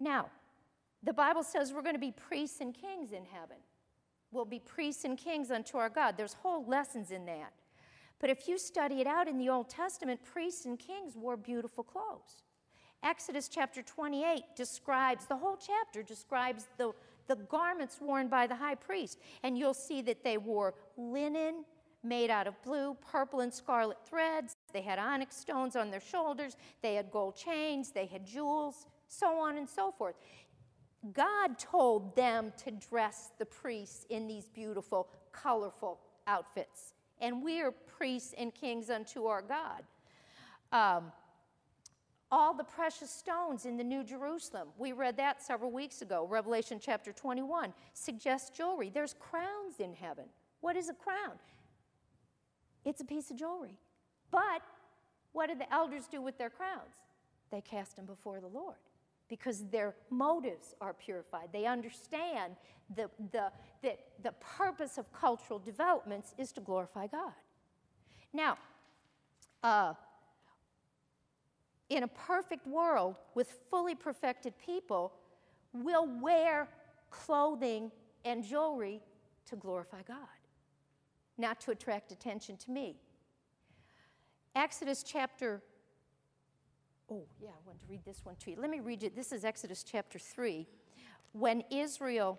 Now, the Bible says we're going to be priests and kings in heaven. We'll be priests and kings unto our God. There's whole lessons in that. But if you study it out in the Old Testament, priests and kings wore beautiful clothes. Exodus chapter twenty-eight describes, the whole chapter describes the, the garments worn by the high priest. And you'll see that they wore linen made out of blue, purple, and scarlet threads. They had onyx stones on their shoulders. They had gold chains. They had jewels, so on and so forth. God told them to dress the priests in these beautiful, colorful outfits. And we are priests and kings unto our God. Um, all the precious stones in the New Jerusalem, we read that several weeks ago, Revelation chapter twenty-one, suggests jewelry. There's crowns in heaven. What is a crown? It's a piece of jewelry. But what do the elders do with their crowns? They cast them before the Lord because their motives are purified. They understand the, the, the, the purpose of cultural developments is to glorify God. Now, uh, in a perfect world with fully perfected people, we'll wear clothing and jewelry to glorify God, not to attract attention to me. Exodus chapter, oh yeah, I want to read this one to you. Let me read it. This is Exodus chapter three. When Israel,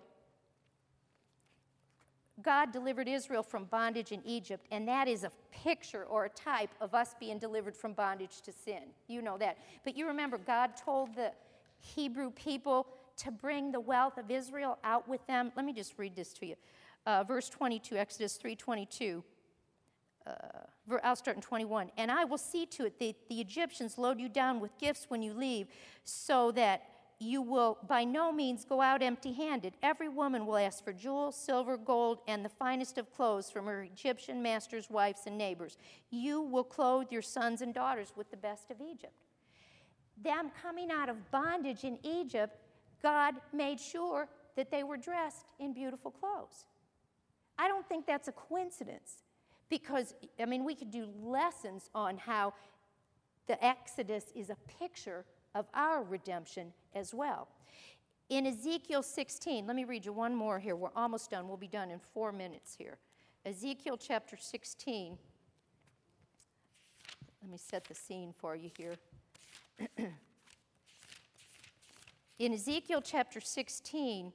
God delivered Israel from bondage in Egypt, and that is a picture or a type of us being delivered from bondage to sin. You know that. But you remember, God told the Hebrew people to bring the wealth of Israel out with them. Let me just read this to you. Uh, verse twenty-two, Exodus three twenty-two. Uh, I'll start in twenty-one. And I will see to it that the Egyptians load you down with gifts when you leave, so that you will by no means go out empty-handed. Every woman will ask for jewels, silver, gold, and the finest of clothes from her Egyptian masters' wives and neighbors. You will clothe your sons and daughters with the best of Egypt. Them coming out of bondage in Egypt, God made sure that they were dressed in beautiful clothes. I don't think that's a coincidence because, I mean, we could do lessons on how the Exodus is a picture of our redemption as well. In Ezekiel sixteen, let me read you one more here. We're almost done. We'll be done in four minutes here. Ezekiel chapter sixteen. Let me set the scene for you here. In Ezekiel chapter sixteen,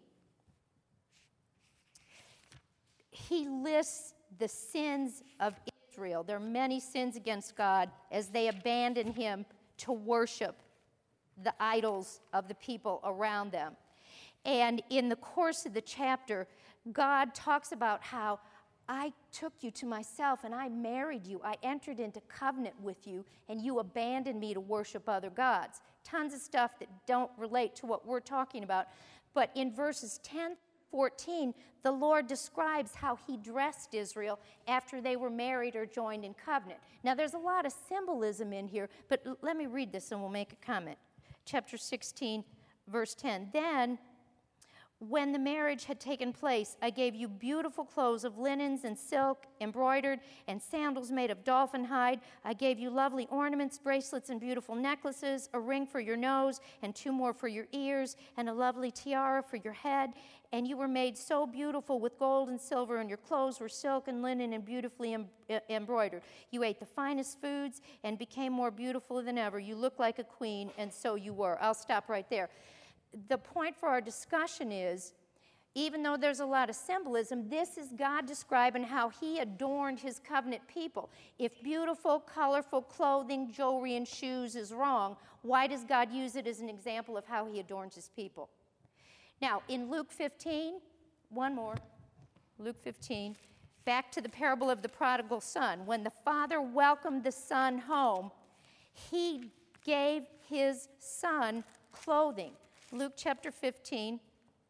he lists the sins of Israel. There are many sins against God as they abandon him to worship the idols of the people around them. And in the course of the chapter, God talks about how I took you to myself and I married you. I entered into covenant with you and you abandoned me to worship other gods. Tons of stuff that don't relate to what we're talking about. But in verses ten, fourteen, the Lord describes how he dressed Israel after they were married or joined in covenant. Now, there's a lot of symbolism in here, but l- let me read this and we'll make a comment. Chapter sixteen, verse ten. Then, when the marriage had taken place, I gave you beautiful clothes of linens and silk, embroidered, and sandals made of dolphin hide. I gave you lovely ornaments, bracelets, and beautiful necklaces, a ring for your nose, and two more for your ears, and a lovely tiara for your head. And you were made so beautiful with gold and silver, and your clothes were silk and linen and beautifully em- embroidered. You ate the finest foods and became more beautiful than ever. You looked like a queen, and so you were. I'll stop right there. The point for our discussion is, even though there's a lot of symbolism, this is God describing how he adorned his covenant people. If beautiful, colorful clothing, jewelry, and shoes is wrong, why does God use it as an example of how he adorns his people? Now, in Luke fifteen, one more, Luke fifteen, back to the parable of the prodigal son. When the father welcomed the son home, he gave his son clothing. Luke chapter fifteen,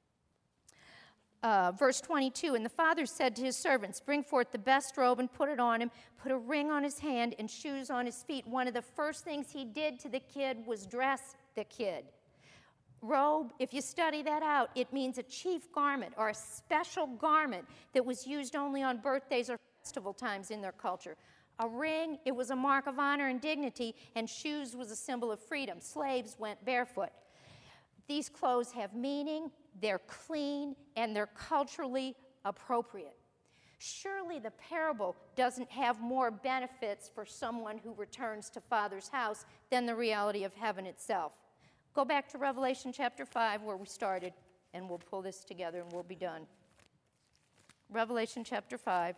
uh, verse twenty-two, and the father said to his servants, bring forth the best robe and put it on him, put a ring on his hand and shoes on his feet. One of the first things he did to the kid was dress the kid. Robe, if you study that out, it means a chief garment or a special garment that was used only on birthdays or festival times in their culture. A ring, it was a mark of honor and dignity, and shoes was a symbol of freedom. Slaves went barefoot. These clothes have meaning, they're clean, and they're culturally appropriate. Surely the parable doesn't have more benefits for someone who returns to Father's house than the reality of heaven itself. Go back to Revelation chapter five where we started, and we'll pull this together and we'll be done. Revelation chapter five.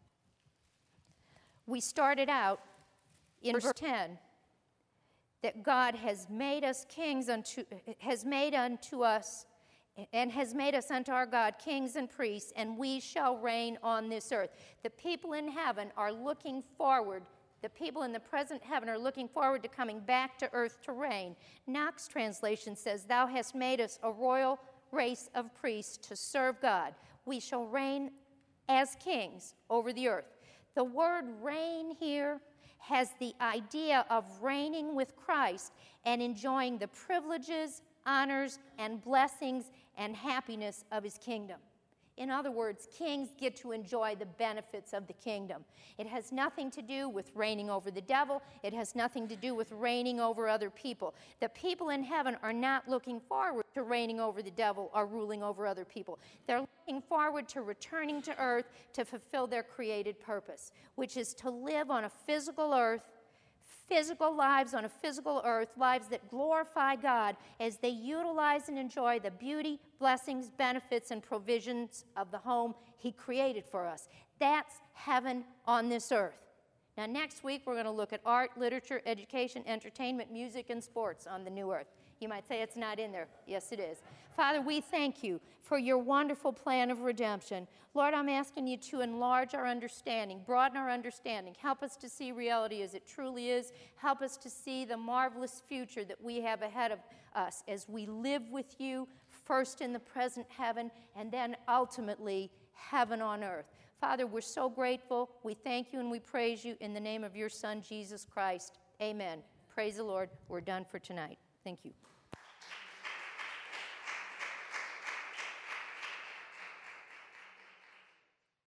We started out in verse ten that God has made us kings unto, has made unto us and has made us unto our God kings and priests, and we shall reign on this earth. The people in heaven are looking forward, the people in the present heaven are looking forward to coming back to earth to reign. Knox translation says, thou hast made us a royal race of priests to serve God. We shall reign as kings over the earth. The word reign here has the idea of reigning with Christ and enjoying the privileges, honors, and blessings and happiness of his kingdom. In other words, kings get to enjoy the benefits of the kingdom. It has nothing to do with reigning over the devil. It has nothing to do with reigning over other people. The people in heaven are not looking forward to reigning over the devil or ruling over other people. They're looking forward to returning to earth to fulfill their created purpose, which is to live on a physical earth, physical lives on a physical earth, lives that glorify God as they utilize and enjoy the beauty, blessings, benefits, and provisions of the home he created for us. That's heaven on this earth. Now, next week, we're going to look at art, literature, education, entertainment, music, and sports on the new earth. You might say it's not in there. Yes, it is. Father, we thank you for your wonderful plan of redemption. Lord, I'm asking you to enlarge our understanding, broaden our understanding. Help us to see reality as it truly is. Help us to see the marvelous future that we have ahead of us as we live with you, first in the present heaven, and then ultimately heaven on earth. Father, we're so grateful. We thank you and we praise you in the name of your Son, Jesus Christ. Amen. Praise the Lord. We're done for tonight. Thank you.